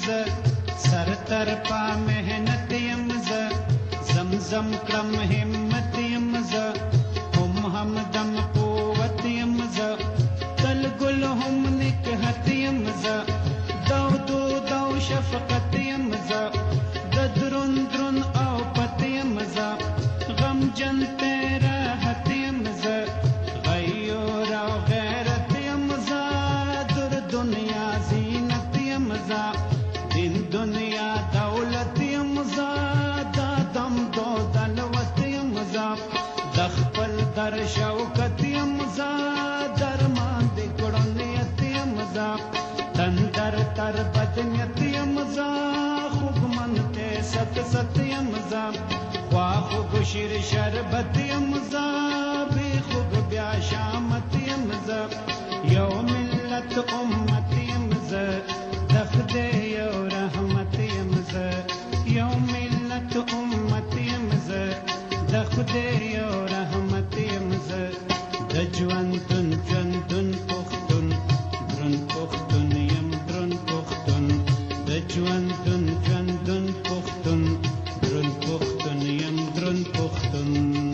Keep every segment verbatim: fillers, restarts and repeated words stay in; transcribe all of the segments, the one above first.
ز سرتر پا محنت یم ز زمزم کړم همت یم ز هم همدم قوت یم ز تل ګل هم نکهت یم ز دو دو دو شفقت یم ز د درون درون او پت یم ز غم جن تیرا حت یم ز غیور او غیرت یم ز در دنیا زینت یم ز دین دنیا دولت یم ز دا دم دو دلوت یم ز د خپل در شوکت یم ز درمان د ګړنیت یم ز تندر تر بدنیت یم ز خوږمن ته ست ست یم ز خوا خوږ شیر شربت یم ز بې خوږ بیا شامت یم ز یو ملت امت یم ز د خدای یو رحمت یم ز یو ملت امت یم ز د خدای یو رحمت یم ز د ژوندون ژوندون پښتون درون پښتون یم درون پښتون د ژوندون ژوندون پښتون درون پښتون یم درون پښتون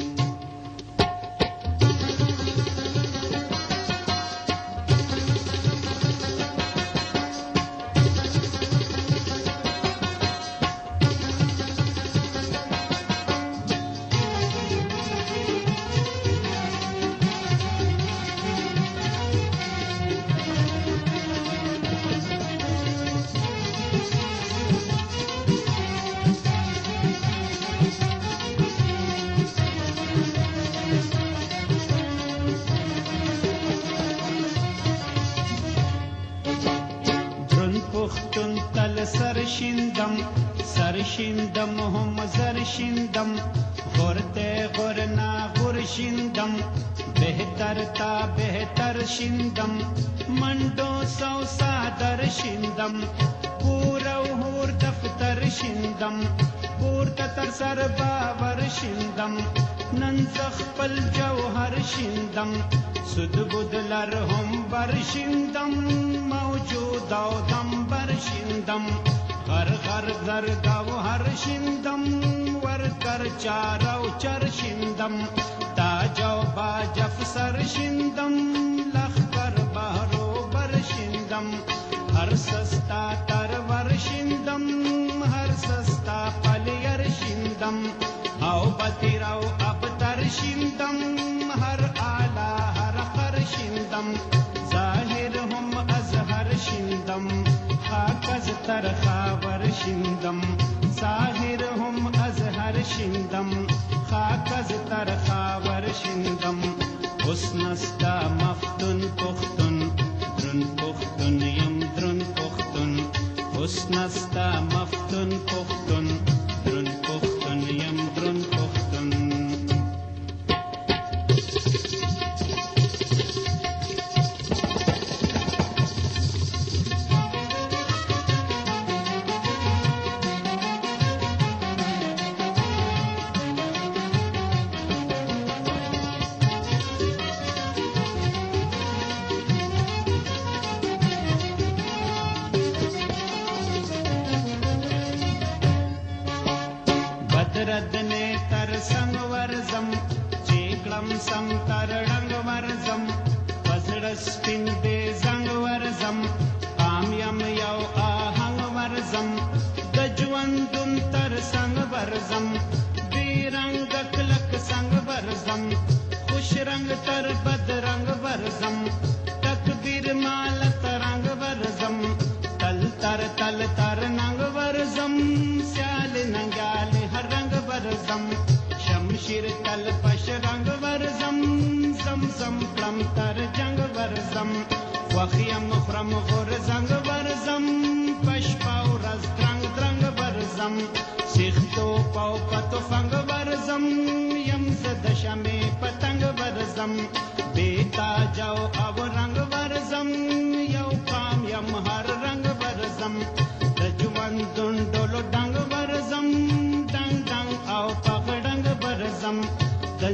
پختون تل سر شیندم سر شیندم هم زر شیندم غرده غرنا غر شیندم بهتر تا بهتر شیندم منډو سو سادر شیندم پورو هور دفتر شیندم پورته تر سر باور شیندم نن خپل جوهر شیندم سود بدلر هم بر شیندم موجود او دم بر شیندم غر غر غر گوهر شیندم ورکر چارو چر شیندم تاج او باج افسر شیندم لخکر بهرو بر شیندم هر سستا تر ور شیندم هر سستا پلیر شیندم او بتیراو اب تر شیندم هر آلا هر خر شیندم ظاهر هم ازهر شیندم خاک از تر خاور شیندم ظاهر هم ازهر شیندم خاک از تر خاور شیندم حسن استا مفتون پختون درون پختون یم درون پختون حسن استا مفتون پختون درون پختون یم درون پختون بدردنے تر سنگ ورزم چیکلم سم تر ڈنگ ورزم پزڑسپن دے زنگ ورزم کامیم یو آہنگ ورزم دجوندن تر سنگ ورزم بی رنگ کلک سنگ ورزم خوش رنگ تر بد رنگ ورزم تکبیر مالت رنگ ورزم تل تر تل تر ننگ ورزم سیال ننگال ہر رنگ ورزم شمشیر تل پش رنگ ورزم زم زم کلم تر جنگ ورزم وخیم خرم غور زنگ ورزم پش پاو رز درنگ درنگ ورزم سیختو پاو پتو فنگ ورزم یم زد شمی پتنگ ورزم بیتا جاو او رنگ ورزم یو کام یم هر رنگ ورزم دجوان دون ڈولو ڈنگ ورزم ڈنگ ڈنگ او پاک ڈنگ ورزم د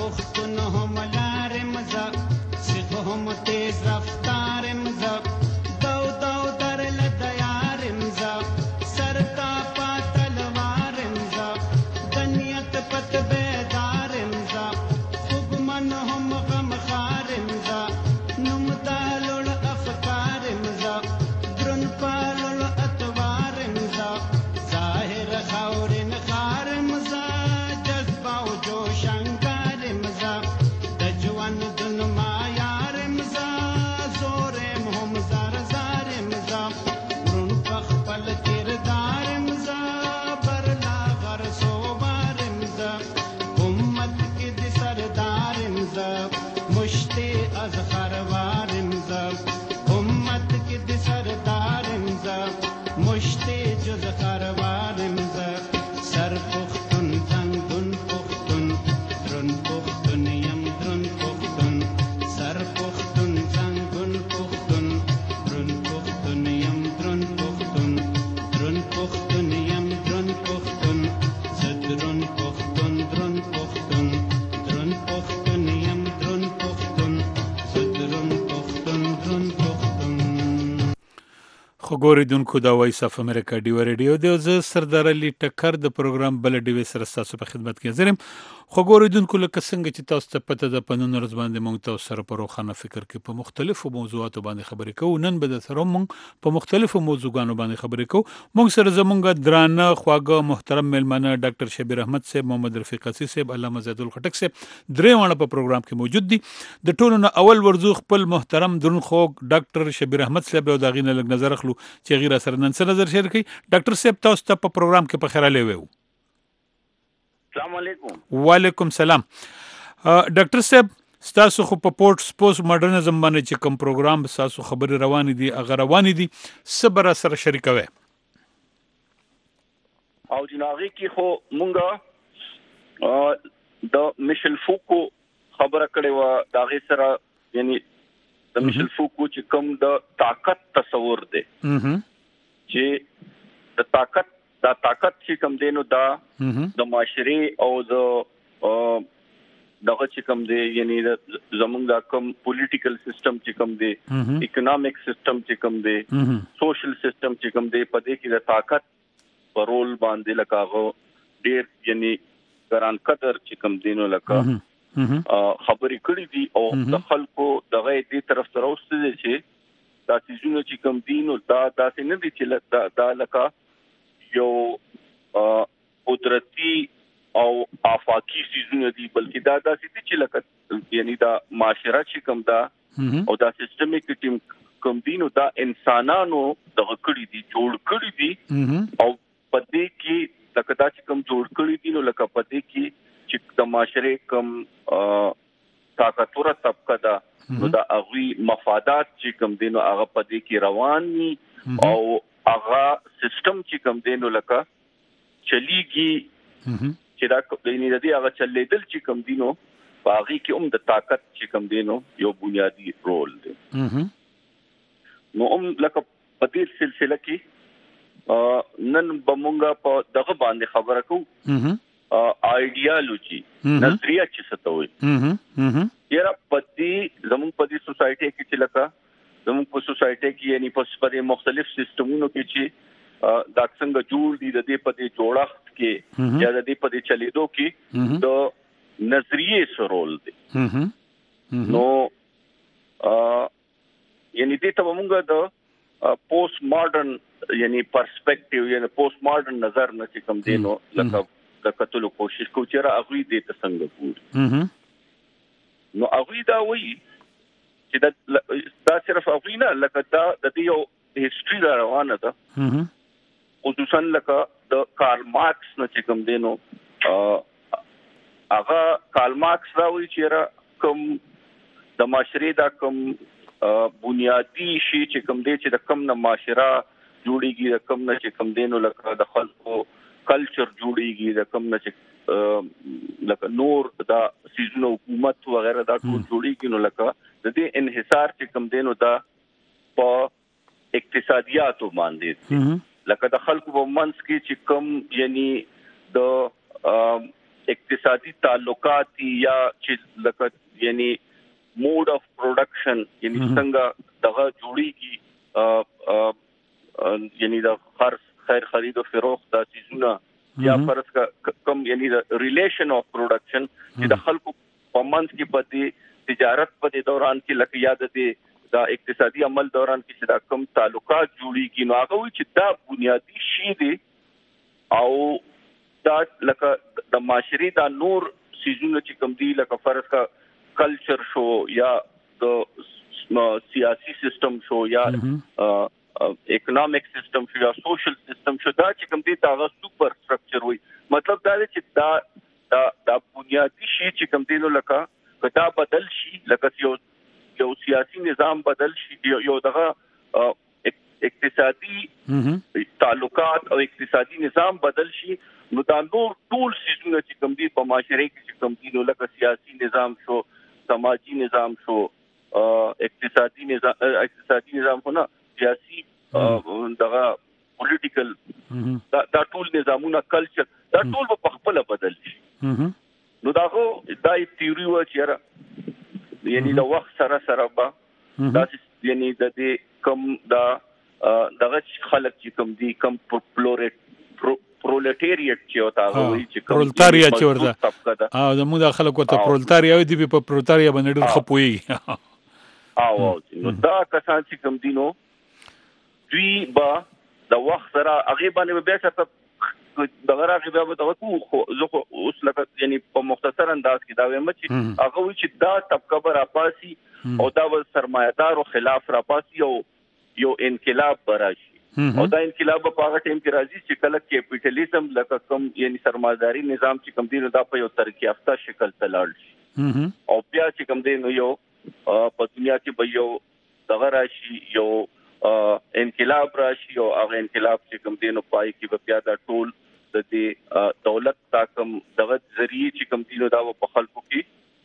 پختون هم لارم زا سیخ هم تیز رفتارم زا دو دو در لدیارم زا سرتا پا تلوارم زا دنیت پت بیدارم زا خوب من هم غم خارم زا نم دالول افکارم زا درن پالول اتوارم زا ظاهر خورن خارم زا جذبه و جوشنگارم زا دجوان دن مایارم زا زورم هم زار زارم زا برون پخ پل کردارم زا برلا غر سوبارم زا امت کی دی سردارم زا مشتی از خروارم زا امت کی دی سردارم زا مشتی جز خروارم زا سر پختون زنگون پختون درن پختون یم درن پختون سر پختون زنگون پختون درن پختون یم درن پختون درن پختون یم درن پختون زدرن پختون درن پختون درن پختون یم درن پختون زدرن پختون درن پختون. خو ګورېدونکو دا وایس اف امریکا ډیو ریډیو دی او زه سردار علي ټکر د پروګرام بل ډیوې سره ستاسو په خدمت کې حاضر یم. خو ګورېدونکو لکه څنګه چې تاسو ته پته ده په نن ورځ باندې موږ تاسو سره په روښانه فکر کې په مختلفو موضوعاتو باندې خبرې کوو. نن به درسره موږ په مختلفو موضوعګانو باندې خبرې کوو. موږ سره زموږ درانه خواږه محترم میلمانه ډاکټر شبیر احمد صاحب، محمد رفیق حسي صاحب، علامه زیدل خټک صاحب درې واړه په پروګرام کې موجود دي. د ټولو نه اول ورځو خپل محترم درون خوږ ډاکټر شبیر احمد صاحب او د هغې نه لږ نظر اخلو چې هغې را سره نن څه نظر شیر کړي. ډاکټر صاحب تاسو ته په پروګرام کې په خیر راغلی ویو. السلام علیکم. وعلیکم سلام. ډاکټر صاحب ستاسو خو په پورټ سپوس ماډرنزم باندې چې کوم پروګرام ستاسو خبرې روانې دي هغه روانې دي، څه به را سره شریکوئ؟ او جناغي کې خو مونږه د میشل فوکو خبره کړې وه، د هغې سره یعنی د میشل فوکو چې کوم د طاقت تصور دی چې د طاقت دا طاقت چې کوم دی نو دا د معاشرې او د دغه چې کوم دی یعنی زمونږ دا کوم پولیټیکل سیستم چې کوم دی، اکنامک سیستم چې کوم دی، سوشل سیستم چې کوم دی، په دې کې د طاقت په رول باندې لکه هغه ډېر یعنی ګران قدر چې کوم دی نو لکه خبرې کړې دي او د خلکو دغه دې طرف ته راوستې دي چې دا څیزونه چې کوم دي نو دا داسې نه دي چې دا لکه یو قدرتي او آفاقي څیزونه دي، بلکې دا داسې دي چې لکه یعنی دا معاشره چې کوم دا او دا سیستمیک ټیم کوم دي نو دا انسانانو دغه کړي دي، جوړ کړي دي او په دې کې لکه دا چې کوم جوړ کړي دي نو لکه په دې کې چې د معاشرې کوم طاقتوره طبقه ده نو دا هغوی مفادات چې کوم دي نو هغه په دې کې روان دي او هغه سیستم چې کوم دی نو لکه چلیږي چې دا د دې هغه چلیدل چې کوم دی نو په هغې کې هم د طاقت چې کوم دی نو یو بنیادي رول دی. نو هم لکه په دې سلسله کې نن به مونږ په دغه باندې خبره کوو آئیډیالوجي، نظریه چې څه ته وایي. یاره په دې زموږ په دې سوسایټي کې چې لکه زموږ په سوسایټي کې یعنی په دې مختلف سیستمونو کې چې دا څنګه جوړ دي، د دې په دې جوړښت کې یا د دې په دې چلیدو کې د نظریې څه رول دی. نو یعنی دې ته به مونږ د پوسټ ماډرن یعنی پرسپیکټیو یعنی پوسټ ماډرن نظر نه چې کوم دی نو لکه د کتلو کوشش کوو چې را هغوی دې ته څنګه ګوري. نو هغوی دا وایي چې دا صرف هغوی نه لکه دا د دې یو هسټري را روانه ده، خصوصا لکه د کارل مارکس نه چې کوم دی نو هغه کارل مارکس دا وایي چې را کوم د معاشرې دا کوم بنیادي شی چې کوم دی چې د کوم نه معاشره جوړیږي، د کوم نه چې کوم دی نو لکه د خلکو کلچر جوړیږي، د کوم نه چې لکه نور دا سیزونه حکومت وغیرہ دا ټول جوړیږي نو لکه د دې انحصار چې کوم دی نو دا په اقتصادیاتو باندې لکه د خلکو په منځ کې چې کوم یعنی د اقتصادي تعلقات یا چې لکه یعنی موډ اف پروډکشن یعنی څنګه دغه جوړیږي یعنی د خرڅ خیر خرید او فروخت د چیزونه یا فرض کم یعنی د ریلیشن اف پروډکشن چې د خلکو په منځ کې پدې تجارت په دوران کې لکه یاد دي دا اقتصادي عمل دوران کې چې دا کم تعلقات جوړیږي نو هغه چې دا بنیادی شی دی او دا لکه د معاشري دا نور سيزونه چې کم دي لکه فرض کا کلچر شو یا د سیاسي سیستم شو یا اکونومیک سیستم شو یا سوشل سیستم شو دا چې کوم دي دا سوپر سټرکچر وي مطلب دا دی چې دا دا د بنیادی شی چې کوم دي نو لکه کدا بدل شي لکه یو یو سیاسي نظام بدل شي یو دغه اقتصادي تعلقات او اقتصادي نظام بدل شي نو دا نور ټول سيزونه چې کوم دي په معاشره کې چې کوم دي نو لکه سیاسي نظام شو سماجی نظام شو اقتصادي نظام اقتصادي نظام هونه سیاسي دغه پولیټیکل دا ټول نظامونه کلچر دا ټول په خپل بدل شي نو داغه دا تیوري و چې را یعنی د وخت سره سره با دا یعنی د دې کم دا دغه خلک چې کم دي کم پلورټ پرولټریټ چې وتا وایي چې پرولتاریا چې ورته او د موږ خلک ورته پرولتاریا وي دی په پرولتاریا باندې ډېر خپوي او نو دا کسان چې کم دي نو دوی با د وخت سره هغه باندې بیا څه دغه راغی بیا به خو زه اوس لکه یعنی په مختصر انداز کې دا وایم چې هغه وی چې دا طبقه بر اپاسي او دا سرمایدار او خلاف راپاسي او یو انقلاب براشي او دا انقلاب په هغه ټیم کې راځي چې کله کیپټالیزم لکه کوم یعنی سرمایداري نظام چې کوم دی نو دا په یو ترقی یافته شکل ته لاړ شي او بیا چې کوم دی نو یو په دنیا کې به یو دغه راشي یو انقلاب راشي او هغه انقلاب چې کوم دی نو پای کې به بیا دا ټول د دې دولت تا کوم دغه ذریعہ چې کوم دی نو دا په خلکو کې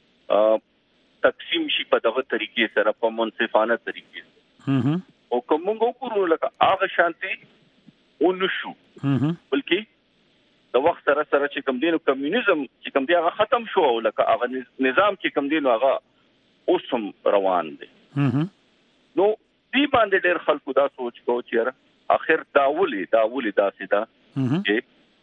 تقسیم شي په دغه طریقې سره په منصفانه طریقې او کوم وګورو لکه هغه شانتي ونشو بلکې د وخت سره سره چې کوم دی نو کمیونیزم چې کوم دی هغه ختم شو او لکه هغه نظام چې کوم دی نو هغه اوسم روان دی نو دی باندې ډېر خلکو دا سوچ کو چې اخر داولي داولي داسې دا چې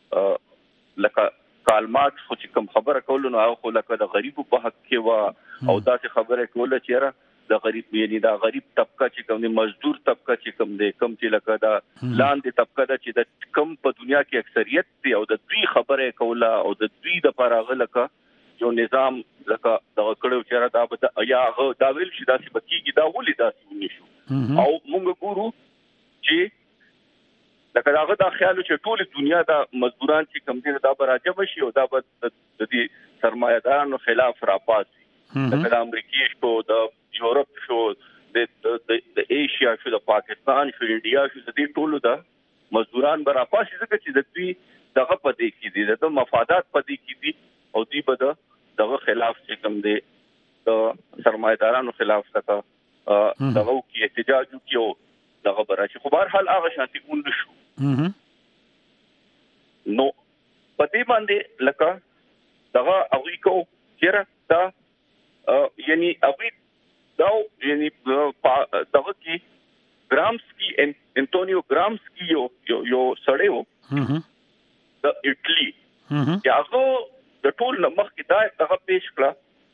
لکه کالمات خو چې کوم خبره کول نو هغه لکه د غریبو په حق کې وا او داسې خبره کوله چې د غریب یعنی دا غریب طبقه چې کوم دی مزدور طبقه چې کوم دی کم چې لکه دا لاندې طبقه دا چې د کم په دنیا کې اکثریت دی او د دوی خبره کوله او د دوی د پراغه لکه یو نظام لکه دا کړو چې دا به یا دا ویل شي داسې بکیږي دا ولې داسې ونشو او موږ ګورو چې لکه داغه دا خیال چې ټول دنیا دا مزدوران چې کم دي دا براجب شي او دا د دې سرمایدارانو خلاف راپاسي لکه د امریکای شو د یورپ شو د د ایشیا شو د پاکستان شو انډیا شو د دې ټولو دا مزدوران براپاسي ځکه چې د دوی دغه پدې کې دي د مفادات پدې کې دي او دوی به دغه خلاف چې کم دي د سرمایدارانو خلاف څخه دغه کې احتجاج وکيو دغه براشي خو بهر حال هغه شانتي ګوند شو نو پدې باندې لکه دغه اوی کو چیرې دا یعنی اوی دا یعنی دغه کې ګرامسکی انټونیو ګرامسکی یو یو سړی وو د اټلی یاغو د ټول نمخ کې دا دغه پیش کړه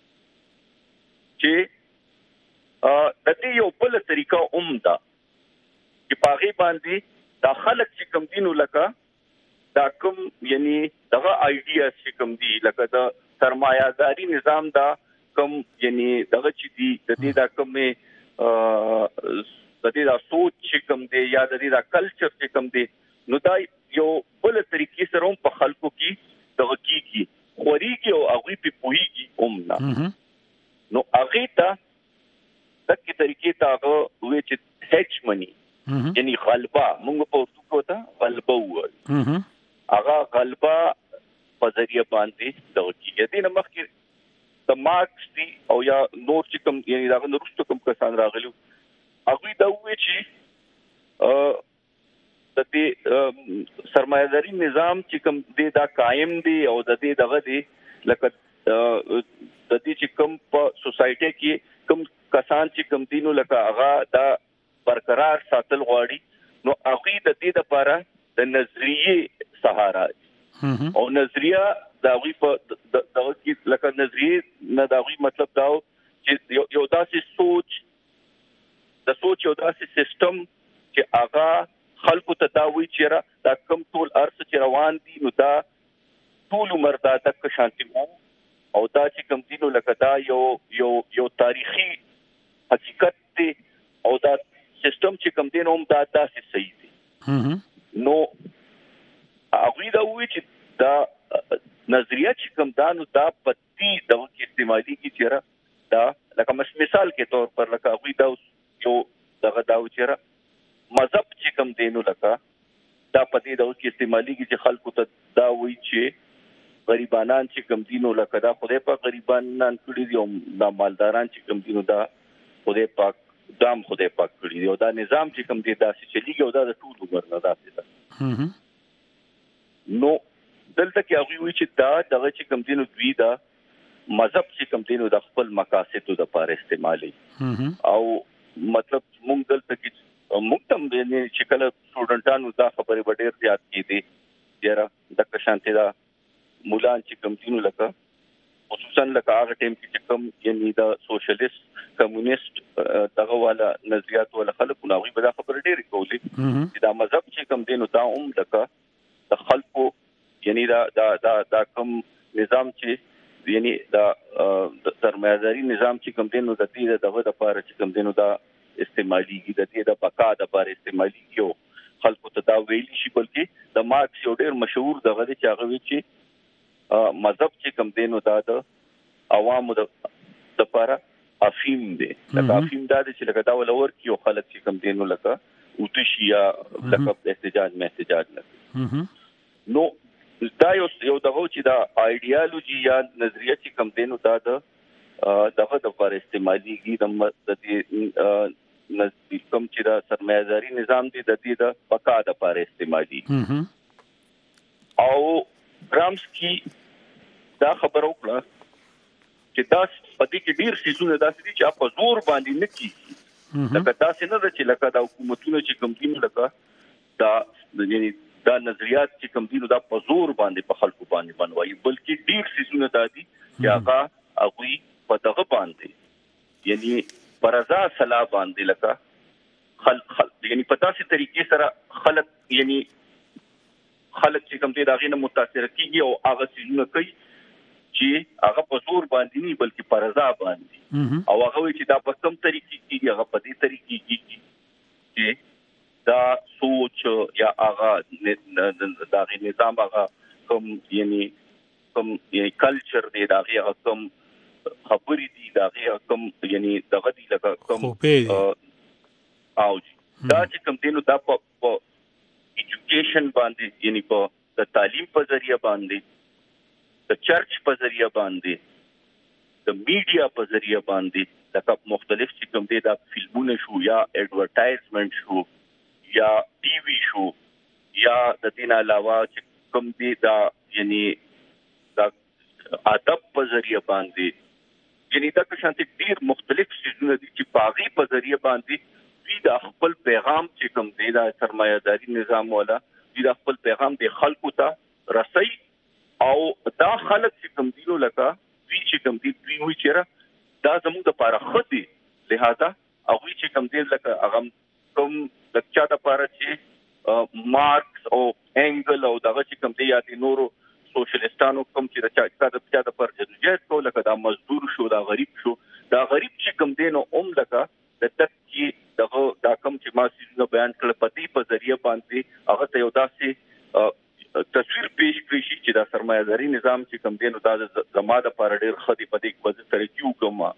چې د دې یو بل طریقه عمده چې پاغي باندې دا خلک چې کم دینو لکه دا کوم یعنی دغه آیډیا چې کم دی لکه دا سرمایه‌داري نظام دا کوم یعنی دغه چې دی د دې دا کومه د دې دا سوچ چې کم دی یا د دې دا کلچر چې کم دی نو دا یو بل طریقې سره په خلکو کې دغه کیږي خوريږي او هغه په پوهیږي اومنا نو هغه ته دغه طریقې ته هغه وې چې هچ منی یعنی غلبه موږ په اردو کې وته غلبه وایي هغه غلبه په ذریعہ باندې دغه کیږي دې نه مخکې د مارکس دی او یا نور چې کوم یعنی دا نورستو کوم کسان راغلو هغه دا وایي چې د دې سرمایه‌داري نظام چې کوم دی دا قائم دی او د دې دغه دی لکه د دې چې کوم په سوسايټي کې کوم کسان چې کوم دینو لکه هغه دا برقرار ساتل غواړي نو هغه د دې لپاره د نظریه سهارا او نظریه دا وی په دغه کې لکه نظریه نه دا وی مطلب دا چې یو داسې سوچ د سوچ یو داسې سیستم چې هغه خلکو ته دا وی چې دا کوم ټول ارث چې روان دي نو دا ټول عمر دا د شانتي او دا چې کوم دینو لکه دا یو یو یو تاریخي حقیقت دی او دا سیستم چې کوم دین هم دا داسې صحیح دی نو هغه دا وی چې دا نظریه چې کوم دا نو دا پتی د استعمالي کی چیرې دا لکه مثال کې طور پر لکه هغه دا یو دغه دا چیرې مذهب چې کوم دینو لکه دا پتی د استعمالي کی چې خلکو ته دا وی چې غریبانان چې کم دینو لکه دا خدای پاک غریبانان کړی دي او دا مالداران چې کم دینو دا خدای پاک دام خدای پاک کړی دی او دا نظام چې کم دی دا چې چلیږي او دا د ټول عمر نه داسې ده نو دلته کې هغه وی چې دا دغه چې کم دینو دوی دا مذهب چې کم دینو د خپل مقاصدو لپاره استعمالي او مطلب موږ دلته کې موږ تم چې کله سټوډنټانو دا خبره ډېر زیات کیدي یاره د کشانته دا مولان چې کوم دینو لکه خصوصا لکه هغه ټیم کې چې کوم یعنی دا سوشلیست کمونیست دغه والا نظریات ولا خلکو نو به دا خبره ډېری کولې چې دا مذهب چې کوم دینو دا هم لکه د خلکو یعنی دا دا دا دا کوم نظام چې یعنی دا سرمایه‌داري نظام چې کوم دینو د دې دغه د لپاره چې کوم دینو دا استعماليږي د دې د بقا د لپاره استعماليږي خلکو ته دا ویلي شي بلکې د مارکس یو ډېر مشهور دغه چې هغه وی چې مذهب چې کوم دینو دا د عوامو د لپاره افیم دی لکه افیم دا چې لکه دا ولور کیو خلک چې کوم دینو لکه او تشیا لکه احتجاج مې احتجاج نه نو دا یو یو دغه چې دا ایډیالوژي یا نظریه چې کوم دینو دا د دغه د لپاره استعماليږي د دې نزدیک کوم چې دا سرمایه‌داري نظام دی د دې د بقا د لپاره استعماليږي او رامسکی دا خبر وکړه چې دا پدې کې ډیر سيزونه داسې دي چې په زور باندې نه کیږي لکه تاسو نه چې لکه دا حکومتونه چې کوم دین لکه دا یعنی دا نظریات چې کوم دین دا په زور باندې په خلکو باندې بنوي بلکې ډیر سيزونه دادي چې هغه هغه په دغه باندې یعنی پرزا صلاح باندې لکه خلق خلق یعنی په تاسو طریقې سره خلق یعنی خلک چې کوم دې داغې نه متاثر کیږي او هغه څه نه کوي چې هغه په زور باندې نه بلکې په رضا باندې او هغه چې دا په کوم طریقې کیږي هغه په دې طریقې کیږي چې دا سوچ یا هغه داغې نظام هغه کوم یعنی کوم یعنی کلچر دی داغې هغه کوم خبرې دي داغې کوم یعنی دغه دی لکه کوم او دا چې کوم دینو دا په ایجوکیشن باندې یعنی په د تعلیم په ذریعہ باندې د چرچ په ذریعہ باندې د میډیا په ذریعہ باندې د مختلف چې کوم دي دا فلمونه شو یا ایڈورټایزمنت شو یا ټي وي شو یا د دین علاوه چې کوم دي دا یعنی دا ادب په ذریعہ باندې یعنی دا که شانتي ډیر مختلف څیزونه دي چې پاغي په ذریعہ باندې وی دا خپل پیغام چې کوم دی دا سرمایه‌داري نظام ولا وی دا خپل پیغام د خلکو ته رسي او دا خلک چې کوم دیو لکه وی چې کوم دی وی وی چیرې دا زموږ د لپاره خدي لہذا او وی چې کوم دی لکه هغه کوم د چا د لپاره چې مارکس او انګل او دغه چې کوم دی یا د نورو سوشلیستانو کوم چې د چا د چا د لپاره جدوجہد کو لکه دا مزدور شو دا غریب شو دا غریب چې کوم دی نو اوم لکه د تکي دغه دا کوم چې ما سيزونه بیان کړل پتی په ذریعہ باندې هغه ته یو داسې تصویر پیش کړی شي چې دا سرمایه‌داري نظام چې کوم دی نو دا زما د لپاره ډېر خدي پدې په ځای ترکیو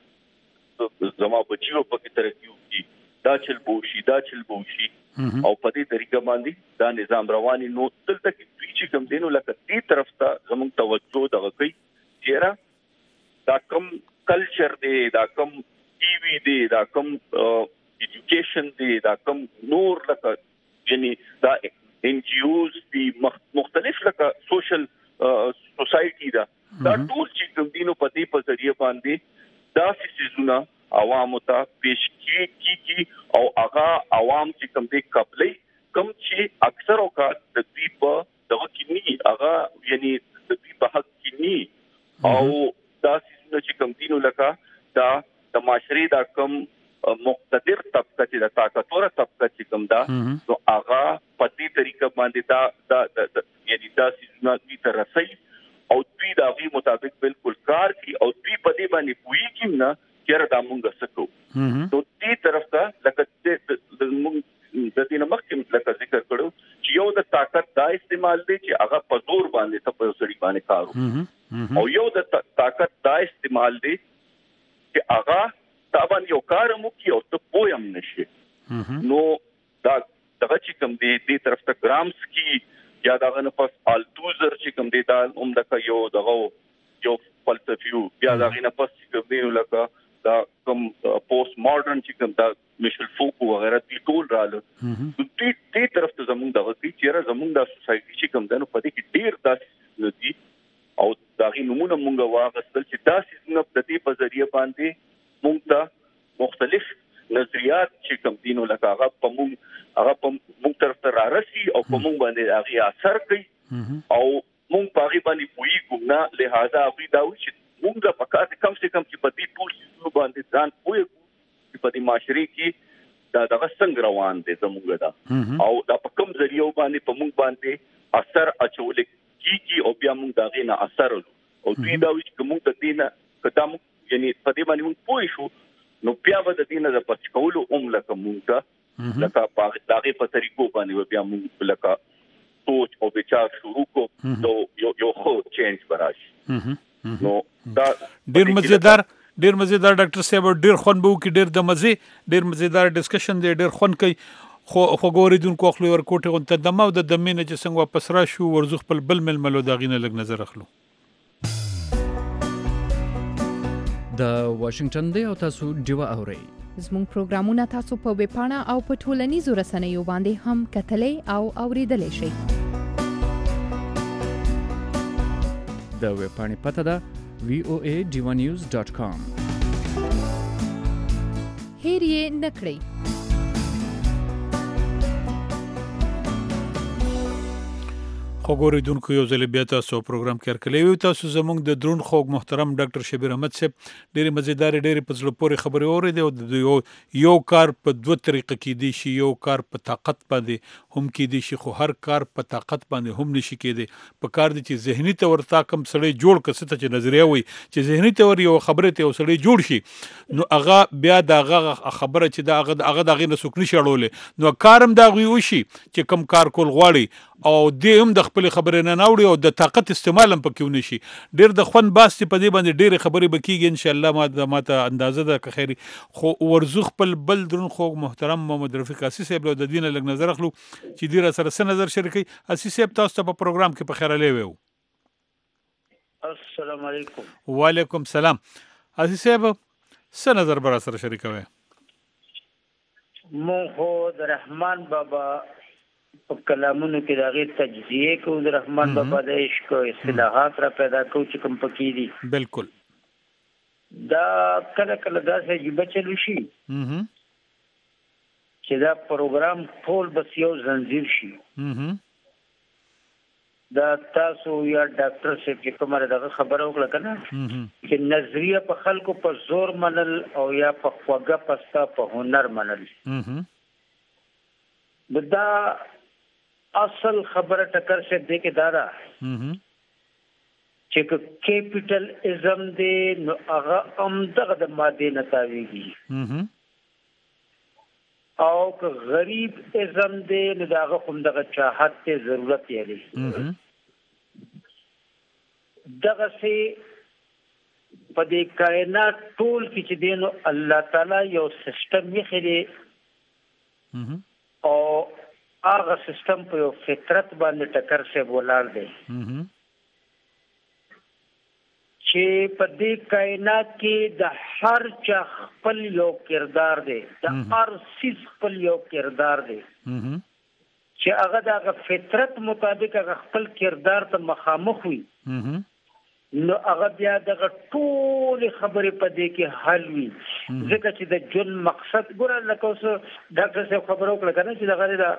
کوم زما بچیو په کې ترکیو کی دا چل بوشي دا چل بوشي او په دې طریقه باندې دا نظام رواني نو دلته کې دوی چې کوم دی نو لکه دې طرف ته زموږ توجه دغه کوي چې دا کوم کلچر دی دا کوم ټي وي دی دا کوم ایجوکیشن دی دا کوم نور لکه یعنی دا ان جی اوز دی مختلف لکه سوشل سوسایټي دا دا ټول چې کوم دینو په دې په ذریعہ باندې دا سيزونه عوامو ته پیش کی کی او هغه عوام چې کوم دې قبلې کوم چې اکثر اوقات د دې په دغه کې ني هغه یعنی د دې په حق کې ني او دا سيزونه چې کوم دینو لکه دا د معاشري دا کوم مقتدر طبقه چې د طاقتور طبقه چې کوم دا نو هغه په دې طریقه باندې دا د یعنی دا سيزونه دې تر رسي او دوی دا غي مطابق بالکل کار کی او دوی په دې باندې کوي کیم نه چیرې دا مونږ سکو نو دې طرف ته لکه د مونږ د دې مخکې لکه ذکر کړو چې یو د طاقت دا استعمال دی چې هغه په زور باندې ته په سړي باندې کارو او یو د طاقت دا استعمال دی چې هغه تابان یو کار مو کی او ته پویم نشي نو دا دغه چې کوم دی دې طرف ته ګرامس کی یا دغه نه پس التوزر چې کوم دی دا هم د یو دغه یو فلسفیو بیا دغه نه پس چې کوم دی لکه دا کوم پوسټ ماډرن چې کوم دا مشل فوکو وغیرہ دې ټول رااله دې دې طرف ته زموږ دغه چې زموږ د سوسایټي چې کوم دا نو پدې کې ډیر داسې دي او دغه نمونه مونږ واغستل چې داسې نه د دې په ذریعہ باندې مونږ ته مختلف نظریات چې کوم دینو لکه هغه په مونږ هغه په مونږ طرف ته رارسي او په مونږ باندې هغه اثر کوي او مونږ په هغه باندې پوي کوم نه لہذا هغه دا و چې مونږ په کار کم څه کم چې په دې ټول څه باندې ځان پوي چې په دې معاشري کې دا دغه څنګه روان دي زموږ دا او دا په کوم ذریعہ باندې په مونږ باندې اثر اچول کیږي او بیا مونږ دا غینه اثر او دوی دا چې مونږ د دینه قدم یعنی په دې باندې مونږ پوي شو نو بیا به د دینه د پچ کولو اوم لکه مونږ لکه په دغه په طریقو باندې بیا مونږ لکه سوچ او بچار شروع کو نو یو یو خو چینج براشي نو دا ډیر مزیدار ډیر مزیدار ډاکټر صاحب ډیر خون بو کې ډیر د مزه ډیر مزیدار ډسکشن دی ډیر خون کوي خو خو ګوریدونکو خپل ورکوټه غونته د مو د دمینه چې څنګه واپس را شو ورزخ خپل بل مل ملو داغینه لګ نظر اخلو د واشنگټن دی او تاسو دیوا اوري زموږ پروګرامونه تاسو په ویب پاڼه او په ټولنیزو رسنیو باندې هم کتلې او اوریدلې شئ د ویب پاڼې پته ده وی او ای ډیوا نیوز ډاٹ کام هیر یې نکړئ خو ګوریدونکو یو ځل بیا تاسو پروګرام کې ارکلې وي تاسو زموږ د درون خوږ محترم ډاکټر شبیر احمد صاحب ډېرې مزیدارې ډېرې په زړه پورې خبرې اورېدې او د یو یو کار په دوه طریقه کېدی شي یو کار په طاقت باندې هم کېدی شي خو هر کار په طاقت باندې هم نشي کېدی په کار دی چې ذهني تور تا کم سړی جوړ کړه څه چې نظریه وي چې ذهني تور یو خبره ته یو سړی جوړ شي نو هغه بیا دا هغه خبره چې دا هغه هغه دغه نه سکني شړولې نو کارم دا غوي وشي چې کم کار کول غواړي او دې هم د خپل خبرې نه ناوړي او د طاقت استعمال هم پکې ونشي ډېر د خون باستې په دې باندې ډېرې خبرې به کېږي انشاءالله ما د ماته اندازه ده که خیري خو ورزو خپل بل درون خوږ محترم محمد رفیق اسي صاحب له د دې نه لږ نظر اخلو چې دې را سره څه نظر شریکوي اسي صاحب تاسو ته په پروګرام کې په خیرالی ویو السلام علیکم وعلیکم سلام اسي صاحب څه نظر به را سره شریکوي مونږ خو د رحمان بابا په کلامونو کې د هغې تجزیه کوو د رحمان بابا د عشق اصطلاحات را پیدا کوو چې کوم پکې دي بالکل دا کله کله داسې عجیبه چلو شي چې دا پروګرام ټول بس یو زنځیر شي دا تاسو یا ډاکټر صاحب چې کومه دغه خبره وکړه که نه چې نظریه په خلکو په زور منل او یا په خوږه پسته په هنر منل دا اصل خبره ټکر سے دې کې دارا چې کیپټل ازم دې نو هغه هم دغه د ماده نه تاویږي او که غریب ازم دې نو دغه هم دغه چاحت ته ضرورت یې لري دغه سي په دې کائنات ټول کې چې دینو الله تعالی یو سیستم یې خېلي او هغه سیستم په یو فطرت باندې ټکر سے بولار دی چې په دې کائنات کې د هر چا خپل یو کردار دی د هر څیز خپل یو کردار دی چې هغه د فطرت مطابق هغه خپل کردار ته مخامخ وي نو هغه بیا دغه ټول خبرې په دې کې حل وي ځکه چې د جون مقصد ګوره لکه اوس ډاکټر صاحب خبرو کړه کنه چې دغه د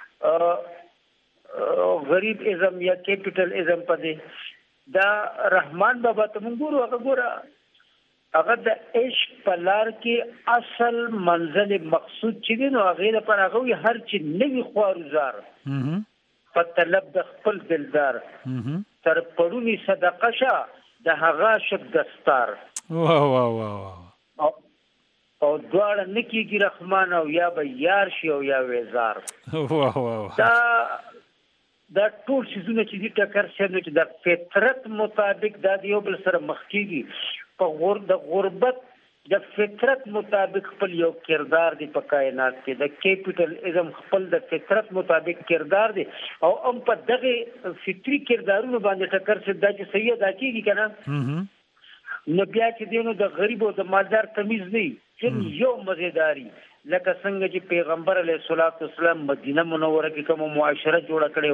غریب ازم یا کیپټل ازم په دې دا رحمان بابا ته موږ ګورو هغه ګوره هغه د عشق په لار کې اصل منزل مقصود چې دی نو هغه لپاره هغه هر چې نوی خوارزار په طلب د خپل دلدار تر پړونی صدقه شه د هغه شک دستار واه واه واه او دواړه نکیږي رحمان او یا به یار شي او یا وزار واه واه دا دا ټول شیزونه چې دي ټکر شنه چې د فطرت مطابق دا یو بل سره مخ کیږي په غور د غربت د فطرت مطابق خپل یو کردار دی په کائنات کې د کیپټل ازم خپل د فطرت مطابق کردار دی او ام په دغه فطری کردارونو باندې ټکر شي دا چې صحیح ادا کیږي کنه نو بیا چې دینو د غریب او د مالدار تمیز نه چې یو مزیداری لکه څنګه چې پیغمبر علیه الصلاۃ والسلام مدینه منوره کې کوم معاشره جوړه کړې و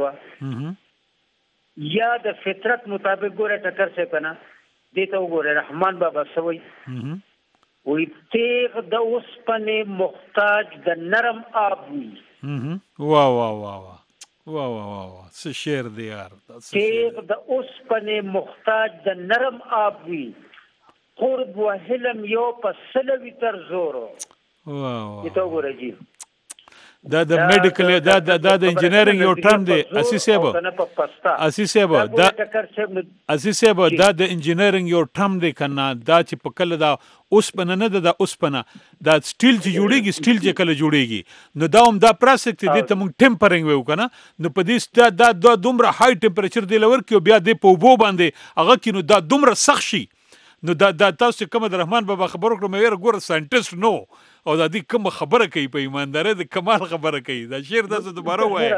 یا د فطرت مطابق ګوره ټکر شي کنه دته وګوره رحمان بابا سوي وی تیغ د اوسپنې محتاج د نرم آب وي واه واه واه واه واه واه څه شعر دی یار تیغ د اوسپنې محتاج د نرم آب وي قرب و حلم یو په سلوي تر زورو واه واه دته وګوره جی دا د میډیکل دا د دا د انجینرینګ یو ټرم دی اسیسیبو اسیسیبو دا اسیسیبو دا د انجینرینګ یو ټرم دی کنه دا چې په کله دا اوسپنه نه ده د اوسپنه دا سټیل چې جوړیږي سټیل چې کله جوړیږي نو دا هم دا پروسس دی ته موږ ټمپرینګ ویو کنه نو په دې دا دا دومره های ټمپریچر دی لور کې بیا د په وبو باندې هغه کې نو دا دومره سخت شي نو دا دا تاسو کوم د رحمان بابا خبرو کړم مې ګور ساينټیست نو او دا دې کوم خبره کوي په ایمانداري د کمال خبره کوي دا شعر تاسو دوباره وایي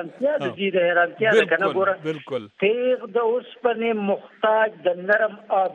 بالکل تیغ د اوسپنې محتاج د نرم آب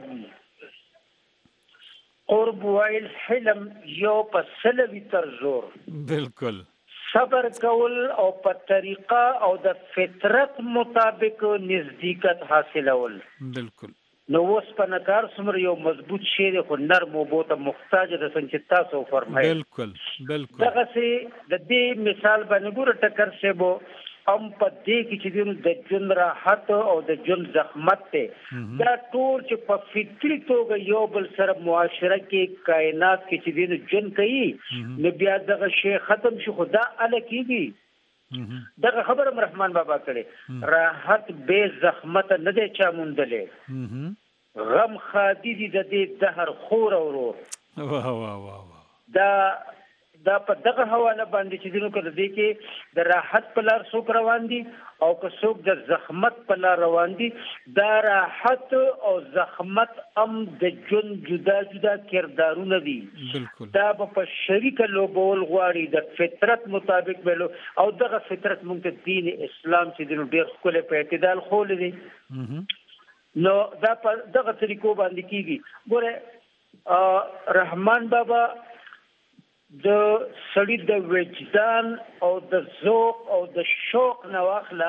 قرب ویل حلم یو په سلوي تر زور بالکل صبر کول او په طریقه او د فطرت مطابق نزدېکت حاصلول بالکل نو اوس په نکار سمر یو مضبوط شی دی خو نرم او بوته محتاج د څنګه تاسو فرمایي بالکل بالکل دغه سي د دې مثال باندې ګور ټکر شه بو ام په دې کې چې د جن راحت او د جن زحمت ته دا ټول چې په فطري توګه یو بل سره معاشره کې کائنات کې چې د جن کوي نو بیا دغه شی ختم شي خدا ال کېږي دغه خبر رحمان بابا کړي راحت به زحمت نه دی چا مونډلې غم خادي دي د دې دهر خور اورور واه واه واه دا دا په دغه حواله باندې چې دینو کړه دي کې د راحت په لار څوک روان دي او که څوک د زحمت په لار روان دي دا راحت او زحمت ام د جون جدا جدا کردارونه دي دا په شریک لوبول غواړي د فطرت مطابق بلو او دغه فطرت مونږ ته دین اسلام چې دینو ډیر خپل په اعتدال خول دي نو دا په دغه طریقو باندې کیږي ګوره رحمان بابا د سړی د وجدان او د ذوق او د شوق نه واخله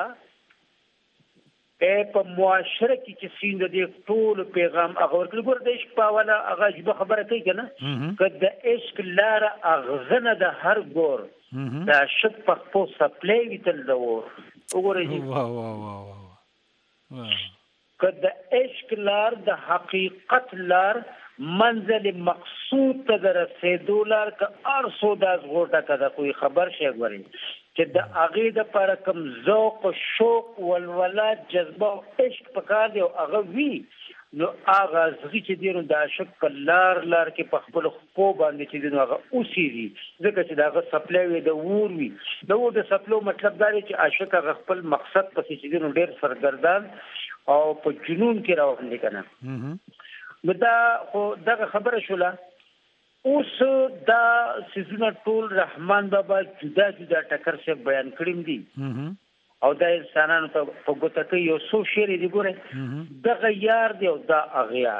په معاشره کې چې سین د ټول پیغام هغه ورکړي ګور د عشق په والا هغه جبه خبره کوي کنه که د عشق لار اغزنه د هر ګور دا شک په خپل سپلې ویتل دا وګورئ واه واه واه واه که د عشق لار د حقیقت لار منزل مقصود ته رسیدو لار که ارسو داس غوټه کده کوئی خبر شي غوري چې د اغه د پر کم ذوق شوق ولولا جذبه عشق پکار دی او هغه وی نو اغاز چې دینو د عاشق په لار لار کې په خپل خو باندې چې دینو هغه اوسېږي ځکه چې داغه سپلوي د ور وی د ور د سپلو مطلب دا دی چې عاشق هغه خپل مقصد پسې چې دینو ډیر سرګردان او په جنون کې روان دي کنه دا خو دغه خبره شوله اوس دا سيزونه ټول رحمان بابا جدا جدا ټکر څخه بیان کړیم دي او دا انسانانو ته په ګوته کې یو څو شعر دي ګوره دغه یار دی او دا اغیار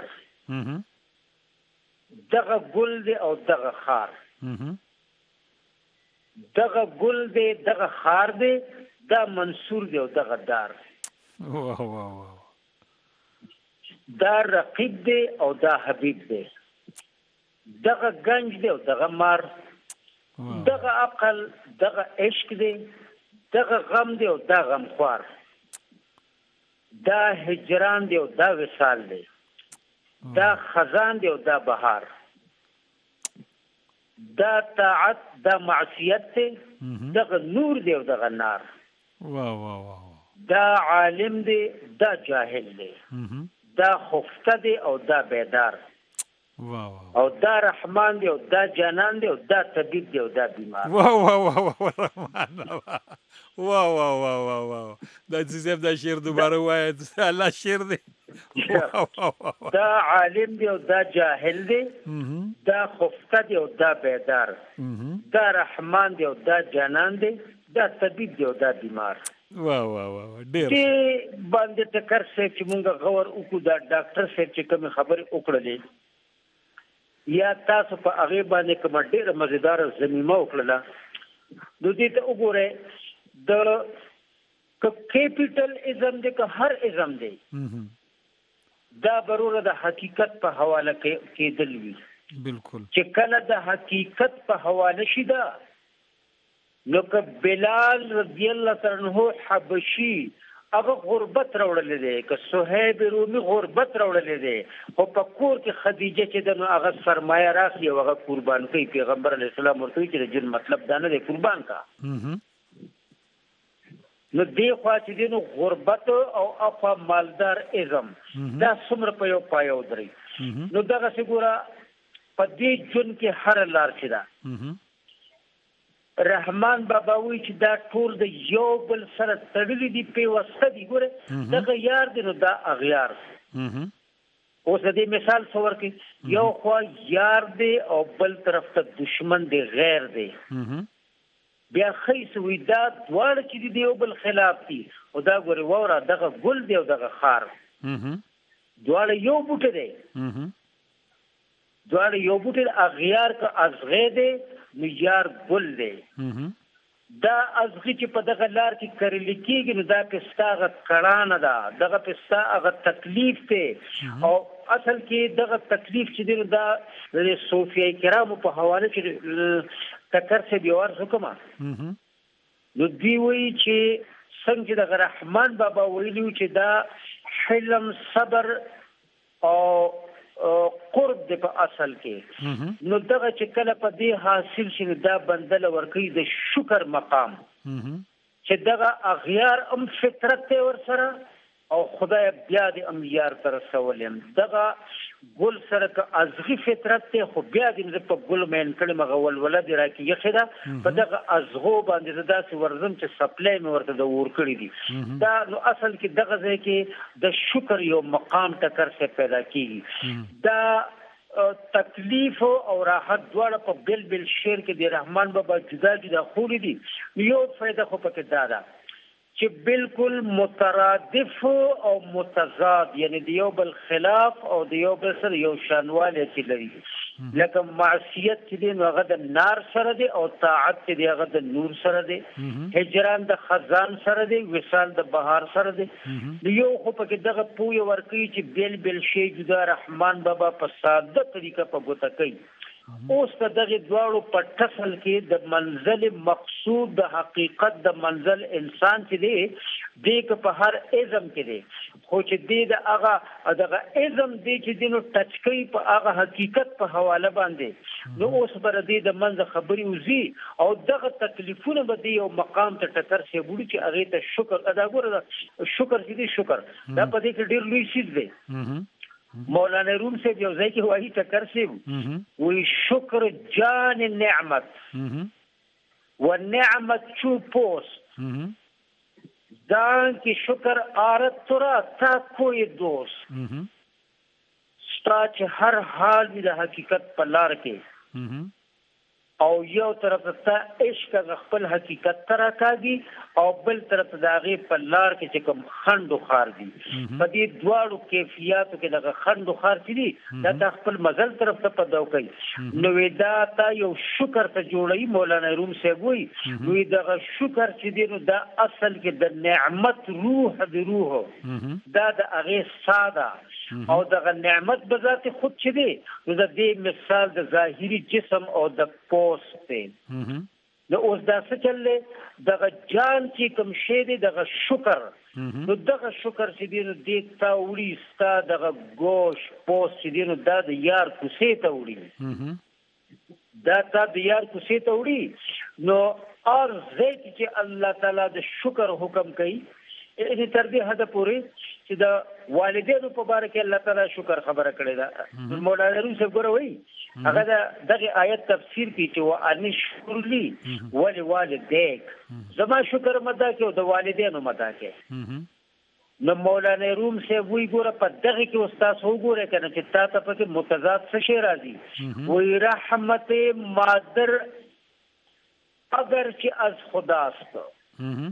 دغه ګل دی او دغه خار دغه ګل دی دغه خار دی دا منصور دی او دغه دار واه واه واه دا رقیب دی او دا حبیب دی دغه گنج دی او دغه مار دغه عقل دغه عشق دی دغه غم دی او دا غم خوار دا هجران دی او دا وصال دی دا خزان دی او دا بهار دا طاعت دا معصیت دی دغه نور دی او دغه نار واه واه واه دا عالم دی دا جاهل دی دا خفته دی او دا بیدار واه او دا رحمان دی او دا جانان دی او دا طبیب دی او دا بیمار واه واه واه واه رحمان واه واه واه واه واه دا چې دا شعر دوباره وایي الله شعر دی دا عالم دی او دا جاهل دی دا خفته دی او دا بیدار دا رحمان دی او دا جانان دی دا طبیب دی او دا بیمار واه واه واه ډیر دې باندې ټکر صاحب چې مونږ غور وکړو دا ډاکټر صاحب چې کوم خبرې وکړلې یا تاسو په هغه باندې کوم ډېر مزیدار زمینه وکړه نو دې ته وګوره د کیپټل ازم د هر ازم دی دا ضروره د حقیقت په حواله کېدل وي بالکل چې کله د حقیقت په حواله شي دا نو که بلال رضی الله تعالی عنہ حبشي هغه غربت راوړل دي که صہیب رومي غربت راوړل دي خو په کور کې خدیجه چې د هغه سرمایه راخي او هغه قربان کوي پیغمبر علیه السلام ورته چې جن مطلب دا نه دی قربان کا نو دی خو چې دینو غربت او اقوا مالدار ازم دا څومره په یو پایو دري نو دغه څنګه په دې جون کې هر لار شي دا رحمان بابا وی چې دا ټول د یو بل سره تړلي دي په واسطه دي ګوره دغه یار دی نو دا اغیار اوس دې مثال څور کې یو خو یار دی او بل طرف ته دشمن دی غیر دی بیا خیس وی دا دواړه چې دی یو بل خلاف دي او دا ګوره وره دغه ګل دی او دغه خار دواړه یو بوټه دی دواړه یو بوټه اغیار کا ازغه دی نو یار ګل دی دا ازغه چې په دغه لار کې کړل کېږي نو دا پستاغه کړهانه ده دغه پستاغه تکلیف ته او اصل کې دغه تکلیف چې دی دا د صوفیای کرامو په حواله کې تکر څه دیوار حکما نو دی وی چې څنګه د رحمان بابا ویلو چې دا حلم صبر او قرب د په اصل کې نو دغه چې کله په دې حاصل شي دا بندل ورکی د شکر مقام چې دغه اغیار ام فطرت ته ور سره او خدای بیا د ام یار تر سوالم دغه ګل سره که ازغی فطرت ته خو بیا د په ګل مین کړي مغول ولادي راکې یخدا په دغه ازغو باندې داسې ورزم چې سپلای مې ورته د ور کړی دي دا نو اصل کې دغه ځای کې د شکر یو مقام ټکر څخه پیدا کیږي دا تکلیف او راحت دواړه په بل بل شعر کې د رحمان بابا جدا جدا خوري دي یو فائدہ خو پکې دا ده چې بالکل مترادف او متضاد یعنی د یو بل خلاف او د یو بل سره یو شانواله کې لري لکه معصیت چې دی نو هغه د نار سره دی او طاعت چې دی هغه د نور سره دی هجران د خزان سره دی وصال د بهار سره دی یو خو پکې دغه پوی ورکی چې بل بل شی جدا رحمان بابا په ساده طریقه په ګوته کوي اوس په دغه دواړو په تصل کې د منزل مقصود د حقیقت د منزل انسان چې دی د په هر ازم کې دی خو چې دی د هغه دغه ازم دی چې دینو ټچ کوي په هغه حقیقت په حواله باندې نو اوس بر دی د منځ خبري وزي او دغه تکلیفونه به دی یو مقام ته ټکر شي وړي چې هغه ته شکر ادا ګوره شکر چې دی شکر دا په دې کې ډیر لوی شي دی مولانا روم سے جو ځای کې وایي ټکر شي وی شکر جان نعمت و نعمت چو پوست دان کی شکر آرت ترا تا کوئی دوست ستا چې هر حال دی د حقیقت په لار کې او یو طرف ته عشق خپل حقیقت تر راکاږي او بل طرف ته داغه په لار کې چې کوم خند او خار دي په دې دواړو کیفیتو کې دغه خند او خار دي دا د خپل مزل طرف ته پدو کوي نو ودا تا یو شکر ته جوړي مولانا روم صاحب وي نو دغه شکر چې دی نو دا اصل کې د نعمت روح د روح دا د هغه ساده او دغه نعمت بذات خود چې دی نو د دې مثال د ظاهري جسم او د پوست دی نو اوس دا څه چلې دغه جان چې کوم شی دی دغه شکر نو دغه شکر چې دی نو دې تا وړي ستا دغه گوش پوست چې دی نو دا د یار کوسې ته وړي دا تا د یار کوسې ته وړي نو اور زیت چې الله تعالی د شکر حکم کوي دې تر دې حد پورې چې د والدینو په باره کې الله تعالی شکر خبره کړې ده مولانا روم صاحب ګوره وایي هغه دغه آیت تفسیر کوي چې وان شکر لی ول والدیک زما شکر مدا کې او د والدینو مدا کې نو مولانا روم صاحب وایي ګوره په دغه کې استاد وګوره کنه چې تا ته پکې متضاد څه شی راځي وایي رحمت مادر اگر چې از خداست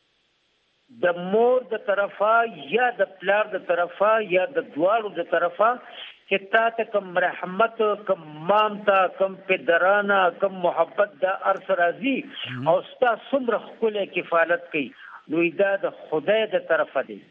د مور د طرفه یا د پلار د طرفه یا د دواړو د طرفه چې تا ته کوم رحمت کوم مامتا کوم پدرانا کوم محبت د ارث راځي او ستا څومره خپل کفالت کوي نو دا د خدای د طرفه دی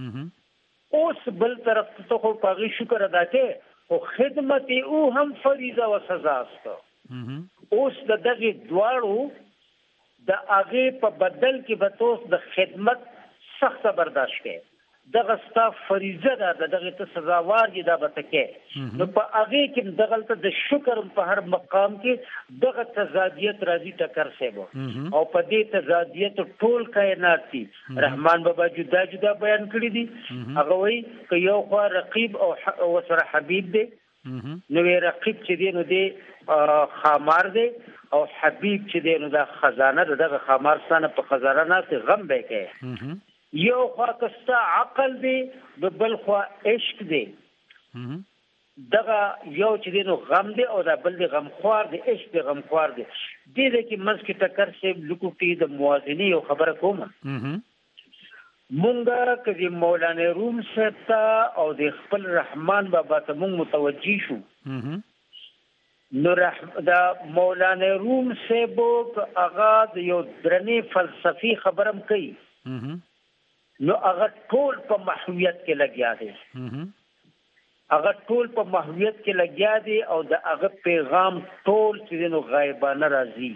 اوس بل طرف ته خو پاغي شکر ادا کې او خدمت او هم فریضه او سزا است اوس د دغه دواړو د هغه په بدل کې به توس د خدمت سخت برداشت کې دغه ستا فریضه ده دغه ته سزاوار دي دا به تکې نو په هغه کې دغه ته د شکر په هر مقام کې دغه تزادیت راځي ټکر سیبو او په دې تزادیت ټول کائنات دي رحمان بابا جدا جدا بیان کړی دي هغه وایي ک یو خو رقیب او وسره حبیب دی نو رقیب چې دی نو دی خامار دی او حبیب چې دی نو دا خزانه دغه خامار ستانه په خزانه نه غم به کوي یو خوا کستا عقل دی د بل خوا عشق دی دغه یو چې دی نو غم دی او دا بل دی غم خوار دی عشق دی غم خوار دی دې دې کې منځ کې ټکر سه لکوټي د موازنه یو خبره کوم مونږه کدي مولانا روم صاحب او د خپل رحمان بابا ته مونږ متوجي شو نو رحم دا مولانا روم صاحب هغه د یو درنې فلسفي خبرم کوي نو هغه ټول په محویت کې لګیا دي هغه ټول په محویت کې لګیا دي او د هغه پیغام ټول چې نو غایبانه راځي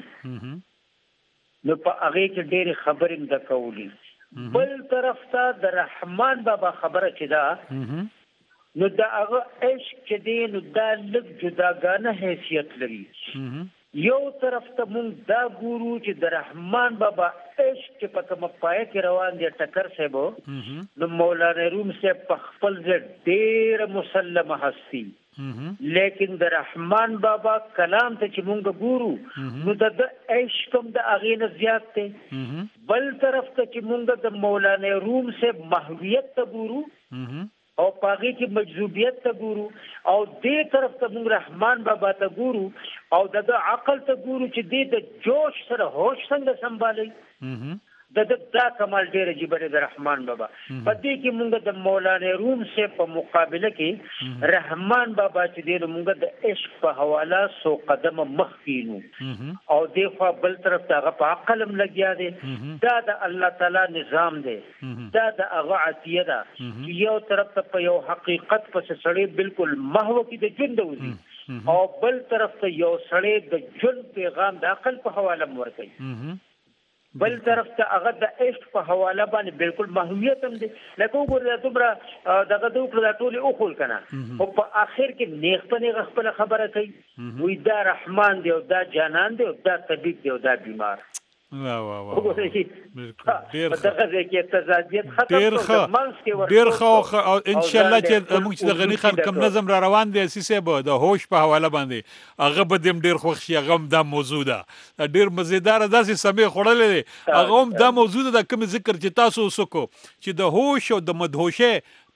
نو په هغه کې ډېری خبرې د کولی بل طرف ته د رحمان بابا خبره چې دا نو د هغه عشق چې دی نو دا لږ جداګانه حیثیت لري یو طرف ته مونږ دا ګورو چې د رحمان بابا عشق چې په کومه پای کې روان دي ټکر صاحب نو مولانا روم صاحب په خپل ځای ډېر مسلمه هستی لیکن د رحمان بابا کلام ته چې مونږ ګورو نو د عشق هم د هغې نه زیات دی بل طرف ته چې مونږ د مولانا روم صاحب محویت ته ګورو او پاغي کې مجذوبیت ته ګورو او دې طرف ته موږ رحمان بابا ته ګورو او د عقل ته ګورو چې دې د جوش سره هوش څنګه سنبالي د دا کمال ډېر عجیب دی د رحمان بابا په دې کې موږ د مولانا روم صاحب په مقابله کې رحمان بابا چې دې موږ د عشق په حواله سو قدم مخ کینو او دې خو بل طرف ته هغه په عقل هم لګیا دی دا د الله تعالی نظام دی دا د هغه عطیه ده یو طرف ته په یو حقیقت پسې سړی بالکل محو کې د ژوند وځي او بل طرف ته یو سړی د ژوند پیغام د عقل په حواله ورکوي بل طرف ته هغه د عشق په حواله باندې بالکل محویت هم دي لکه وګوره دومره دغه دوکړه د ټولې او خول کنه او په اخر کې نیغ په نیغ خپل خبره کوي وی دا رحمان دی او دا جانان دی او دا طبيب دی او دا بیمار وا وا وا ډیر دغه کې تزادیت ختم شو ډیر خو او ان شاء الله چې موږ چې د غنی خان کم نظم را روان دي سیسه به د هوش په حواله باندې هغه به دیم ډیر خوښ شي هغه دا موضوع ده ډیر مزیدار داسې سمې خړلې هغه هم دا موضوع ده کوم ذکر چې تاسو وسکو چې د هوش او د مدهوشه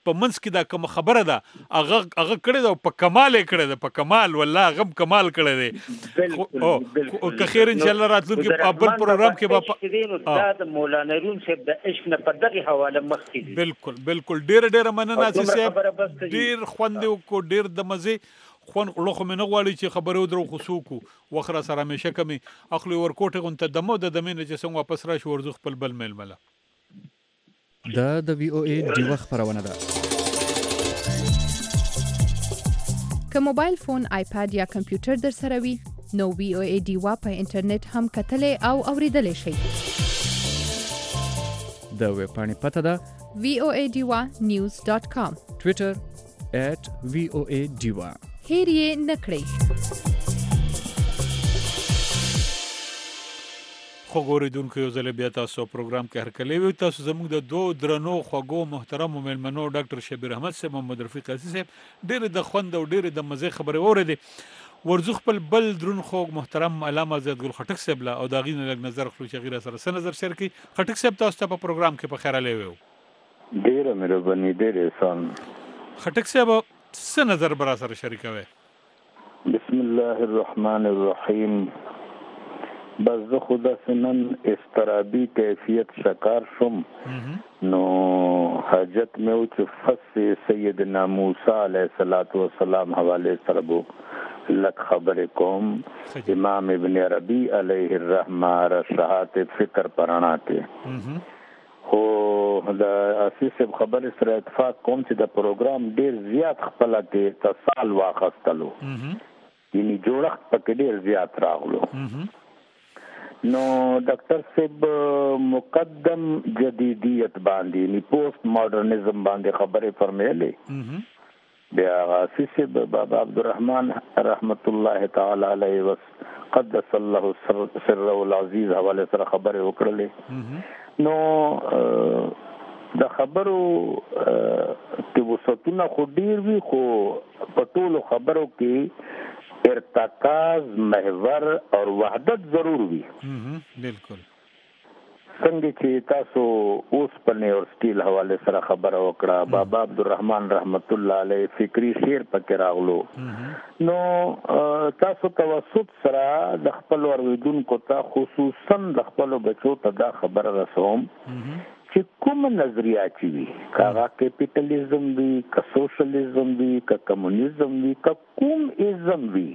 په منځ کې دا کوم خبره ده هغه هغه کړی ده په کمال یې کړی ده په کمال والله هغه کمال کړی دی او که خیر ان شاء الله راتلونکي په بل پروګرام کې به دا د مولانا روم صاحب د عشق نه په دغه حواله مخکې دي. بالکل بالکل ډېر ډېر مننه ناصر صاحب ډېر خوند کو ډېر د مزه خون لوخه مې نه غواړي چې خبرې ودرو خصو کو وخره سره مې شکه مې اخلي ورکوټه غونته دمو د دمینه چې څنګه واپس راشي ورزو خپل بل میل مله دا د وی او ای ډیوه خبرونه ده. که موبایل فون آیپاد یا کمپیوټر در سره وي نو وی او ای ډیوه په انټرنیټ هم کتلې او اوریدلې شي. د ویبپاڼې پته ده وی او ای ډیوه نیوز ډاټ کام، ټویټر ایٹ وی او ای ډیوه. هیر یې نه کړئ. خو ګوریدونکو یو ځل بیا تاسو پروګرام کې هرکلی وي تاسو زموږ د دوه درنو خوږو محترمو میلمنو ډاکټر شبیر احمد صاحب محمد رفیق عزیز صاحب ډېرې د خوند او ډېرې د مزې خبرې واورېدې. ورزو خپل بل درون خوږ محترم علامه عزت ګل خټک صاحب له او د هغې نه لږ نظر اخلو چې هغې راسره څه نظر شیر کړي. خټک صاحب تاسو ته په پروګرام کې په خیر راغلی وی. ډېره مهرباني ډېر احسان. خټک صاحب څه نظر به راسره شریکوئ؟ بسم الله الرحمن الرحیم. بس زه خو داسې نن اضطرابي کیفیت شکار شوم نو حاجت مې و چې فص سیدنا موسی علیه الصلاة والسلام حوالې سره بو لک خبرې کوم. امام ابن عربي علیه الرحمه رشحات فکر پرانا کې خو د اساس خبرې سره اتفاق کوم چې د پروګرام ډیر زیات خپل کې تصال واخستلو یعنی جوړښت پکې ډیر زیات راغلو. نو ډاکټر صاحب مقدم جدیدیت باندې یعنی پوسټ ماډرنزم باندې خبرې فرمایلې بیا اساس بابا عبدالرحمن رحمت الله تعالی علیه وس قدس الله سره العزیز حواله سره خبرې وکړلې. نو د خبرو کې وسطونه خو ډیر وی خو په ټولو خبرو کې ارتکاز محور اور وحدت ضرور وی. بالکل څنګه چې تاسو اوس په نیور سټیل حواله سره خبره وکړه بابا عبدالرحمن رحمت الله علیه فکری شعر پکې راغلو. نو تاسو توسط سره د خپل اوریدونکو ته خصوصا د خپل بچو ته دا خبره رسوم چې کوم نظریه چې وي کاغه کیپټالیزم وي کا سوشلیزم وي کا کمونیزم وي کا کوم ازم وي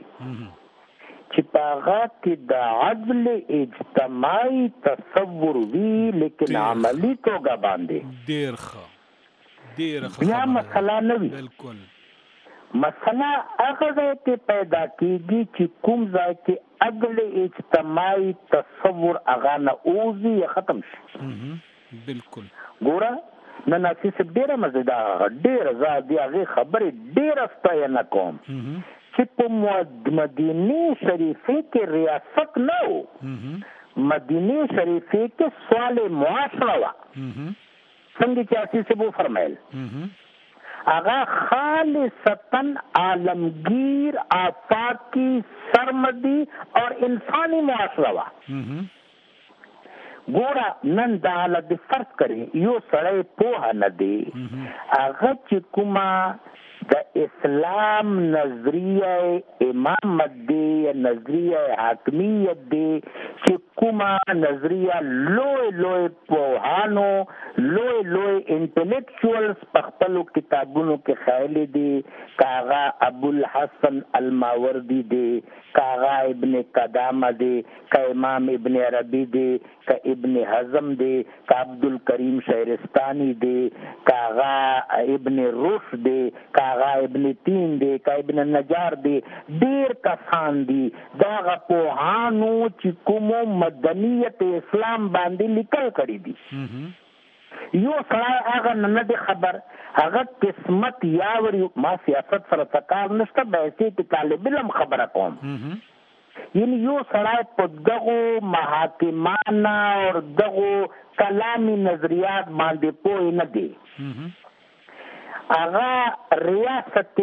چې پاغه کې د عدل اجتماعي تصور وي لیکن عملی توګه باندې ډیر ښه ډیر ښه بیا مسله نه وي. بالکل مسله هغه ځای کې پیدا کېږي چې کوم ځای کې عدل اجتماعي تصور هغه نه اوزي یا ختم شي. بالکل ګوره نن اساس ډیره مزیدار ډیره زادي هغه خبرې ډیره ستاینه کوم چې په مدینه شریفه کې ریاست نه و مدینه شریفه کې سوال معاشره وا څنګه چې اساس بو فرمایل هغه خالصتا عالمگیر آفاقی سرمدی اور انسانی معاشره وا. ګوره نن دا حالت فرض کړي یو سړی پوهه نه دی هغه چې کومه د اسلام نظریه امامت دی نظریه حاکمیت دی چې کومه نظریه لوی لوی پوهانو لوی لوی انټلیکچوالز په خپلو کتابونو کې خایلی دي کاغا ابوالحسن الماوردی دی کاغا ابن قدامه دی کا امام ابن عربی دی کا ابن حزم دی کا عبدالکریم شهرستانی دی کاغا ابن رشد دی کاغا ابن تین دی کا ابن نجار دی ډیر کسان دي داغه پوهانو چې کومو مدنیت اسلام باندې لیکل کړي دي. یو سړی هغه نه دی خبر هغه قسمت یاوري ما سیاست سره تکار نشته به چې طالب علم خبره کوم یعنی یو سړی په دغه محاکمانه او دغه کلامي نظریات باندې پوه نه دی. اغا ریاست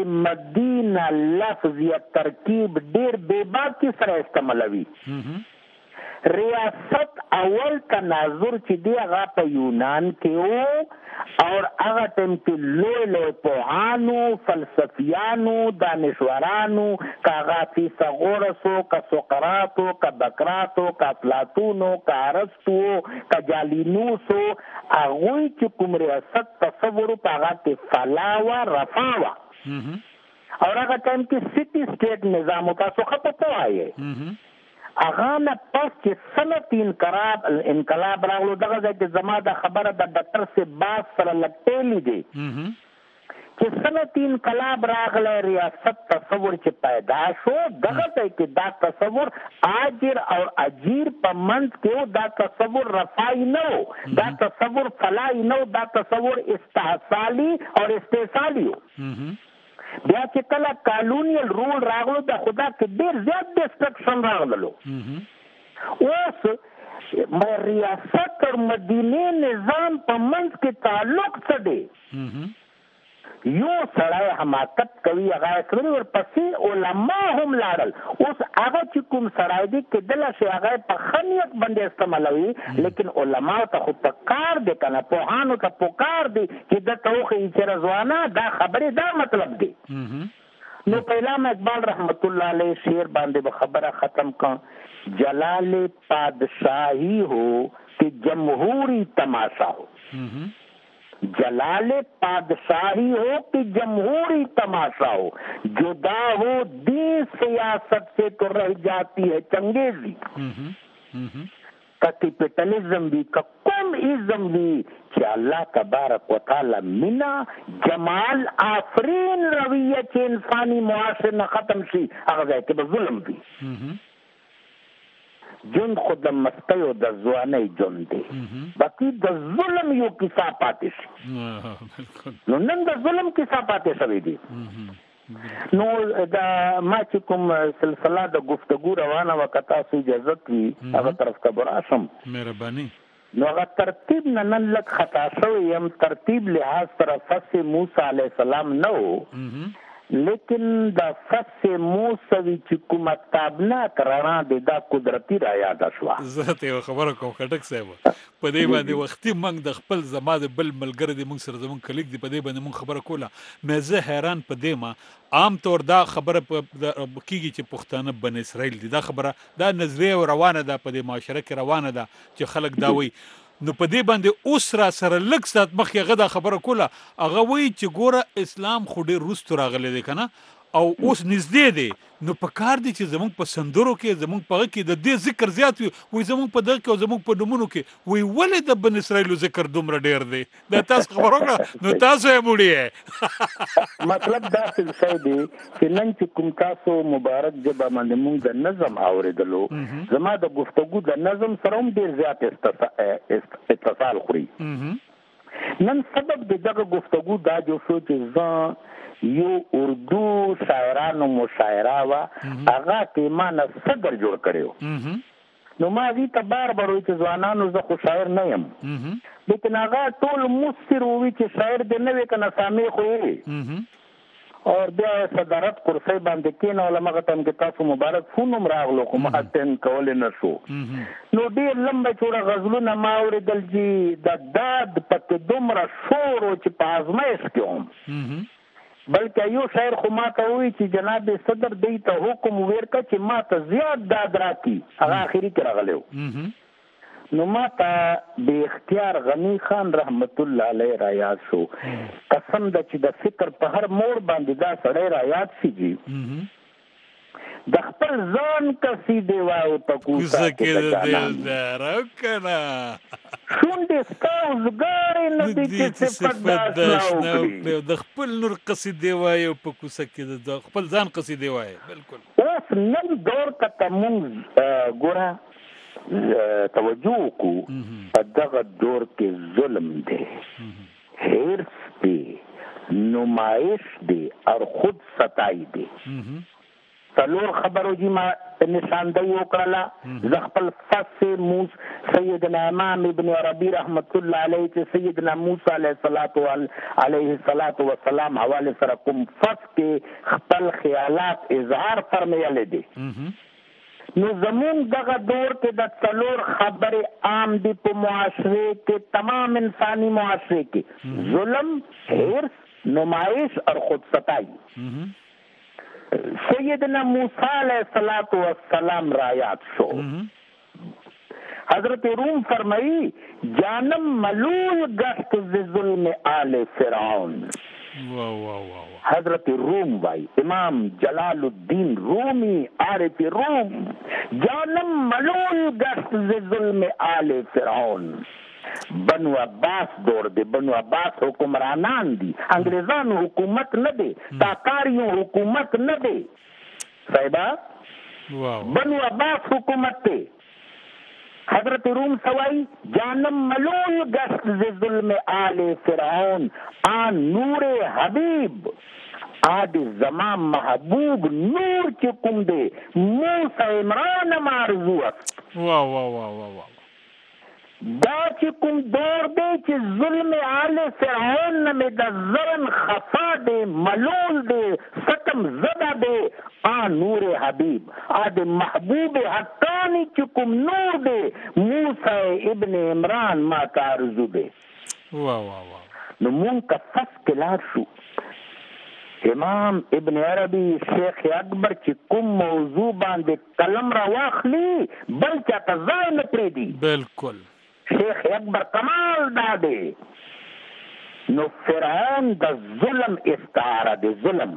مدینه لفظ یا ترکیب ډیر بے باکی سره استعمالوي. ریاست اول تناظر چې دی هغه په یونان کې وو او هغه ټیم کې لوی لوی پوهانو فلسفیانو دانشورانو کاغا فیثاغورسو کا سقراطو کا بکراتو کا افلاطونو کا ارسطو کا جالینوسو هغوی چې کوم ریاست تصور په هغه کې فلاوه رفاوه او هغه ټیم کې سټي سټیټ نظام تاسو خپه پوهایې هغه نه پس چې صنعتي انقلاب انقلاب راغلو دغه ځای کې زما د خبره د ډاکټر سباس سره لټېلی دی چې صنعتي انقلاب راغلی ریاست تصور چې پیدا شو دغه ځای کې دا تصور آجر او اجیر په منځ کې دا تصور رفاعي نه و دا تصور فلاحي نه و دا تصور استحصالي او استحصالي و بیا چې کله کالونیل رول راغلو د خدا کې ډېر زیات ډسټرکشن راغلو اوس ریاست اور مدینه نظام په منځ کې تعلق څه دی یو سړی حماقت کوي هغه کړی ورپسې علما هم لاړل اوس هغه چې کوم سړی دی کېدله شي هغه په ښه نیت باندې استعمالوي لیکن علما ته خو په کار دی که نه پوهانو ته په کار دی چې ده ته وښیي چې رضوانه دا خبرې دا مطلب دی نو پیلام اقبال رحمت الله علیه شعر باندې به خبره ختم کړ جلال پادشاہی ہو کہ جمہوری تماشا ہو جلال پادشاہی ہو کہ جمہوری تماشا ہو جدا ہو دین سیاست سے تو رہ جاتی ہے چنگیزی کا کیپٹلزم بھی کا کم ازم بھی کہ اللہ تبارک و تعالی منا جمال آفرین رویہ چھ انسانی معاشرے نہ ختم سی اگر کہ ظلم بھی جن خود مستی او د ځوانۍ جون دی باقي د ظلم یو کیسه پاتې شي نو نن د ظلم کیسه پاتې شوی دی نو دا ما چې کوم سلسله د گفتگو روانه وکړه تاسو اجازه وي هغه طرف ته براشم مهرباني نو هغه ترتیب نه نن لږ خطا شوی یم ترتیب لحاظ سره فص موسی علیه السلام نه و لیکن دا فص موسوی چې کومه تابناک رڼا دی دا قدرتي را یاده شوه زه ته یوه خبره کوم خټک صاحب په دې باندې وختي موږ د خپل زما د بل ملګری دی موږ سره زموږ کلیک دی په دې باندې موږ خبره کوله مې زه حیران په دې ما عام طور دا خبره کېږي چې پښتانه بن اسرائیل دي دا خبره دا نظریه روانه ده په دې معاشره کې روانه ده چې خلک دا وایي نو په دې باندې اوس را سره لږ ساعت مخکې هغه دا خبره کوله هغه وایي چې ګوره اسلام خو ډېر وروستو راغلی دی که نه او اوس نږدې دی نو په کار دی چې زموږ په سندرو کې زموږ په هغه کې د دې ذکر زیات وي وایي زموږ په دغه کې او زموږ په نومونو کې وایي ولې د بن اسرائیلو ذکر دومره ډېر دی دا تاسو خبره وکړه نو تاسو یې بوډي مطلب دا څه دی چې نن چې کوم تاسو مبارک ژبه باندې موږ د نظم اورېدلو زما د گفتگو د نظم سره هم ډېر زیات اتصال خوري نن سبب د دغه گفتگو دا جو شو چې زه یو اردو شاعرانو مشاعره وا هغه کې ما نه صدر جوړ کړو نو ما دې ته بار بار وی چې ځوانانو زه خو شاعر نه یم لیکن هغه ټول مصر وی چې شاعر دې نه وي کنه سامي خو یې اور بیا صدارت کرسي باندې کېنه علماء ته کې تاسو مبارک فونم راغلو خو ما تن کول نه شو نو ډېر لمبه چوره غزلونه ما اورېدل چې د داد پکې دومره شور او چې په ازمایش کې هم بلکې یو شاعر خو ما ته وایي چې جناب صدر دی ته حکم ورکړه چې ما ته زیات داد راکړي هغه اخري کې راغلی نو ما ته بې اختیار غنی خان رحمت الله علیه را یاد شو قسم ده چې د فکر په هر موړ باندې دا سړی را یاد شي جي د خپل ځان قصیدې وایو په کوڅه کې د دلدار او کنه شونډې ستا اوزګارې نه دي چې صفت داس نه وکړي د خپل نور قصیدې وایو په کوڅه کې د خپل ځان قصیدې وایو بالکل اوس نن دور ته مونږ ګوره توجه وکړو په دغه دور کې ظلم دی حرص دی نمایش دی اور خود ستائی دی څلور خبرو جی ما نشاندهی وکړله زه خپل فص موس سیدنا امام ابن عربي رحمت الله علیه چې سیدنا موسی علیه الصلاۃ علیه الصلاۃ والسلام حواله سره کوم فص کې خپل خیالات اظهار فرمایلی دي نو زمون دغه دور کې د څلور خبرې عام دي په معاشره کې، تمام انساني معاشره کې، ظلم، حرص، نمائش اور خود ستائی. سیدنا موسی علیہ الصلوۃ والسلام رایات شو. حضرت روم فرمائی جانم ملول گشت ز ظلم آل فرعون. واو واو واو. حضرت روم وائی، امام جلال الدین رومی عارف روم، جانم ملول گشت ز ظلم آل فرعون. بنو عباس دور دے، بنو عباس حکمرانان دی، انگریزان حکومت نہ دے، تاتاریوں حکومت نہ دے صاحبہ، بنو عباس حکومت دے. حضرت روم سوائی جانم ملول گشت ز ظلم آل فرعون آن نور حبیب آد زمان محبوب نور چکم دے موسیٰ عمران مارزو است. واو واو واو واو. دا چې کوم دور دی چې ظلم آل فرعون میں دا ظلم خفا دے، ملول دے، ستم زدہ دے، آ نور حبیب آد محبوب حقانی چې کوم نور دے موسیٰ ابن عمران ما کارزو دے. واو واو واو. نو مون کا فس کلار شو امام ابن عربی شیخ اکبر چې کوم موضوع باندې قلم را واخلی بل چاته ځای نه پرېږدي. بالکل. شیخ اکبر کمال دادے. نو فرعون دا ظلم استعاره دے، ظلم.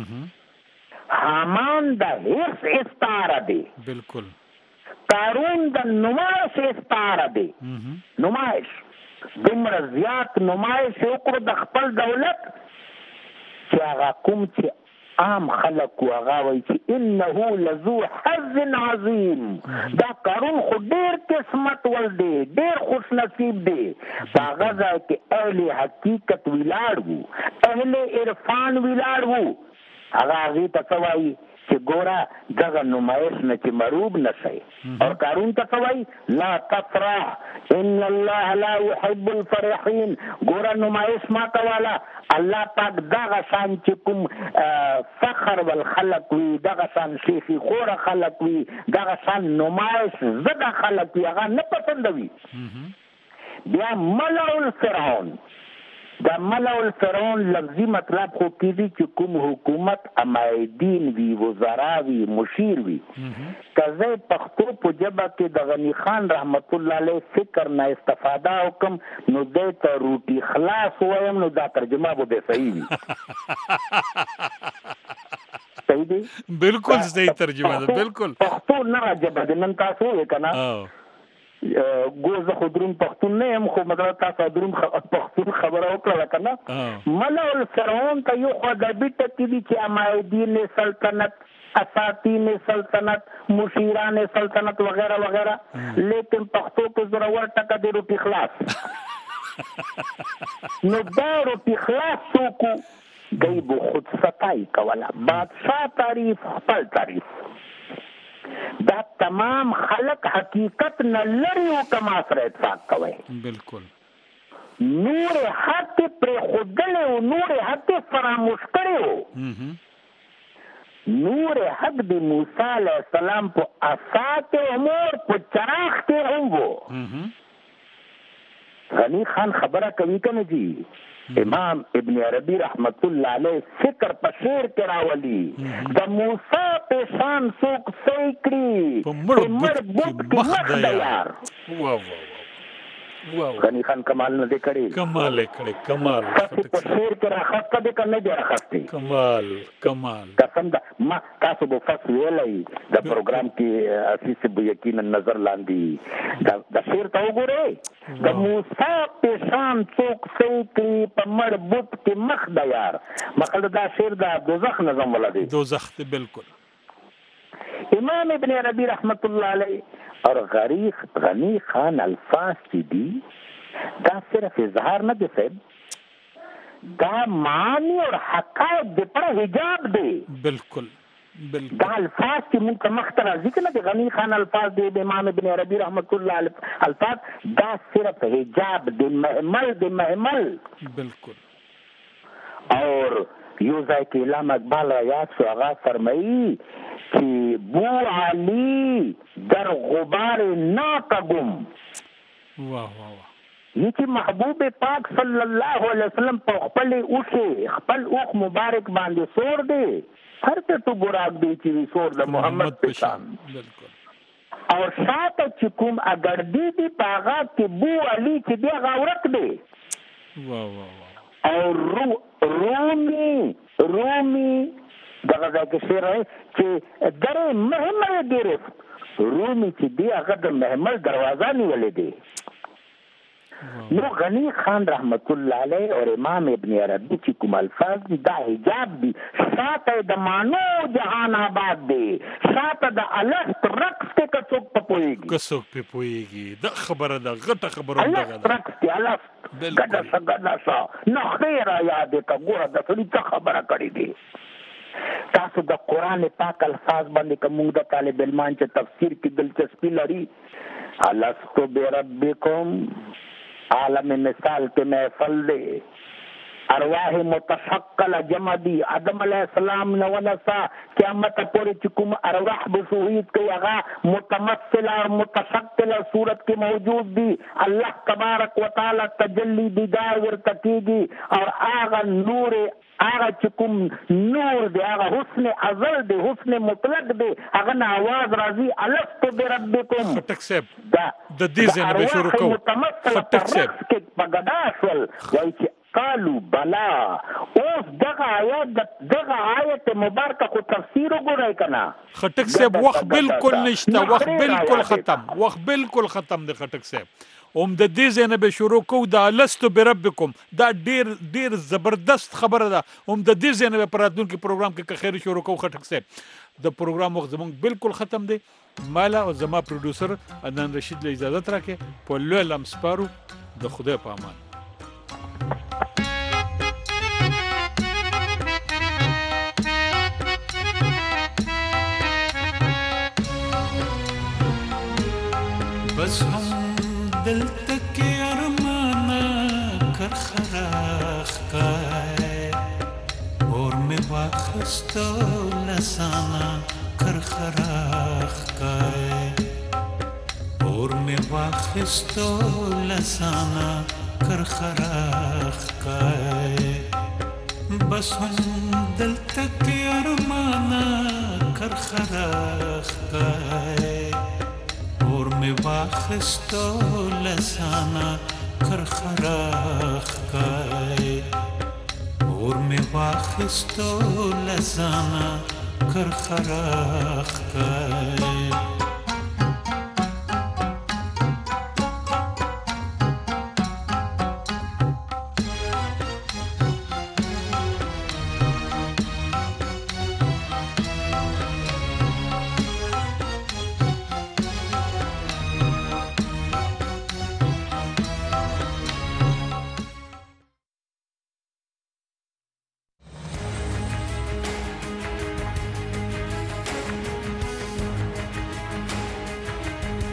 حامان دا حرص استعاره دے. بالکل. قارون دا نمائش استعاره دے. نمائش دومره زیات نمائش وکړو د خپل دولت چې هغه کوم چې عام خلق و هغه وایي چې انه لذو حظ عظیم. دا قارون خو ډېر قسمت ول دی، ډېر خوش نصیب دی. په هغه ځای کې اهل حقیقت ولاړ وو، اهل عرفان ولاړ وو. هغه هغې ته څه وایي چې ګوره دغه نمایش نه چې مروب نه شئ. اور قارون ته څه وایي لا تفرح ان الله لا يحب الفرحین. ګوره نمایش ما کوله، الله پاک دغه شان چې کوم فخر والخلق وي، دغه شان شیخي خوره خلق وي، دغه شان نمایش زده خلق وي، هغه نه پسندوي. بیا ملع الفرعون، دا ملع الفرعون لفظی مطلب خو کیږي چې کوم حکومت امایدین وي، وزرا وي، مشیر وي. که زه پښتو په ژبه کې د غني خان رحمت الله علیه فکر نه استفاده وکم نو دی ته روټي خلاص وایم، نو دا ترجمه به دی صحیح وي. صحیح دی؟ بالکل صحیح ترجمه ده. بالکل پښتو نه ژبه ده. نن تاسو وې که نه ګوزه خو دروند پښتون نه یم، خو مطلب تاسو دروند پښتون خبره وکړله که نه. ملع الفرعون ته یو خوا ادبي ټکي دي چې امایدین سلطنت، اساطین سلطنت، مشیران سلطنت وغیرہ وغیرہ، لیکن پښتو کې زورور ټکه دی روټي خلاص. نو دا روټي خلاص څوک دی به خود ستایي کوله، بادشاه تعریف، خپل تعریف. دا تمام خلق حقیقت نه لري او کما سره اتفاق کوي. بالکل. نور حق پر خودله او نور حق فراموش کړو. نور حق د موسی علیہ السلام په عصا کې امور په چراغ کې هم وو. غنی خان خبره کوي کنه جی، امام ابن عربی رحمت الله علیه فکر په شعر کې راولي د موسی په شان څوک سېکړي په مړ بوت کې مخ د یار. واو واو واو. غنی خان کمال نه دی کړی، کمال کړی، کمال. تاسو په شعر کې راخسته دي کنه دی راخسته؟ کمال کمال. قسم ده ما تاسو به فصل ویلای د پروګرام کې اساس به یقینا نظر لاندې د شعر ته وګورئ. د موسی په شان څوک سېکړي په مړ بوت کې مخ د یار. مقصد دا شعر د دوزخ نظم ولا دی. دوزخ دی. بالکل. امام ابن عربی رحمت الله علیه اور غریق غنی خان الفاظ کی دی دا صرف اظہار نہ دے صاحب، دا معنی اور حقائق دے پر حجاب دے. بالکل بالکل. دا الفاظ کی من کا مخترا ذکر نہ دے غنی خان الفاظ دے امام ابن عربی رحمت اللہ علیہ الفاظ، دا صرف حجاب دے، محمل دے، محمل. بالکل. اور یو ځای کې علامه اقبال را یاد شو، هغه فرمایي چې بو علی در غبار ناکگم. واه واه واه. یہ چې محبوب پاک صلی الله علیه وسلم په خپل اوخه خپل اوخ مبارک باندې سور دی، هر ته تو براق دی چې سور د محمد په شان. او شاته چې کوم اگردی دی پاغا کې بو علی چې دی غورت دی. واه واه واه. او رو رومی رومی دغه ځکه شعر چې درې محمل گرفت، رومی چې دی هغه د محمل دروازه نیولې دی. نو غنی خان رحمت الله علیه اور امام ابن عربی چې کوم الفاظ دي دا حجاب دي، شاته د مانو جهان آباد دی، شاته د الست رقص کې کڅوک په پويږي کڅوک په پويږي. د خبره د غټه خبره ده الست رقص دی، الست ګډه څنګه نشا نو خیر یاد کا ګوره د څه خبره کړې دي. تاسو د قران پاک الفاظ باندې کوم د طالب علمان چې تفسیر کې دلچسپي لري، الست بربکم عالم مثال کے محفل دے، ارواح متشکل جمع دی، آدم علیہ السلام نونسا قیامت پوری چکم ارواح بشوہید کے اغا متمثل اور متشکل صورت کے موجود دی. اللہ تبارک و تعالی تجلی دیدار ورتکی گی اور آغا نور آغا چکم نور دے، آغا حسن ازل دے، حسن مطلق دے، آغا نا آواز رازی الست بربکم فٹک سیب دا دیزے نبی شروع کو فٹک سیب کے پگداشول وی چی قالو بلا. اوس دغه آیت دغه آیت مبارکه خو تفسیر وګورئ کنه. خټک صاحب وخت بالکل نشته، وخت بالکل ختم، وخت بالکل ختم دی خټک صاحب. اوم د دې ځای نه به شروع کوو د لستو بربکم، دا ډیر ډیر زبردست خبره ده. اوم د دې ځای نه به په راتلونکي پروګرام کې که خیر شروع کوو خټک صاحب. د پروګرام وخت زموږ بالکل ختم دی. مالا او زما پروډوسر عدنان رشید له اجازت راکې په لوی لم سپارو. د خدای په امان. بس هم دل تک ارمانا کر خراخ کائے اور میں واخستو لسانا کر خراخ کائے اور میں واخستو لسانا کر خراخ کائے. بس هم دل تک ارمانا کر خراخ کائے اور میں واخستو لسانا کر خراخ کائے اور میں واخستو لسانا کر خراخ کائے.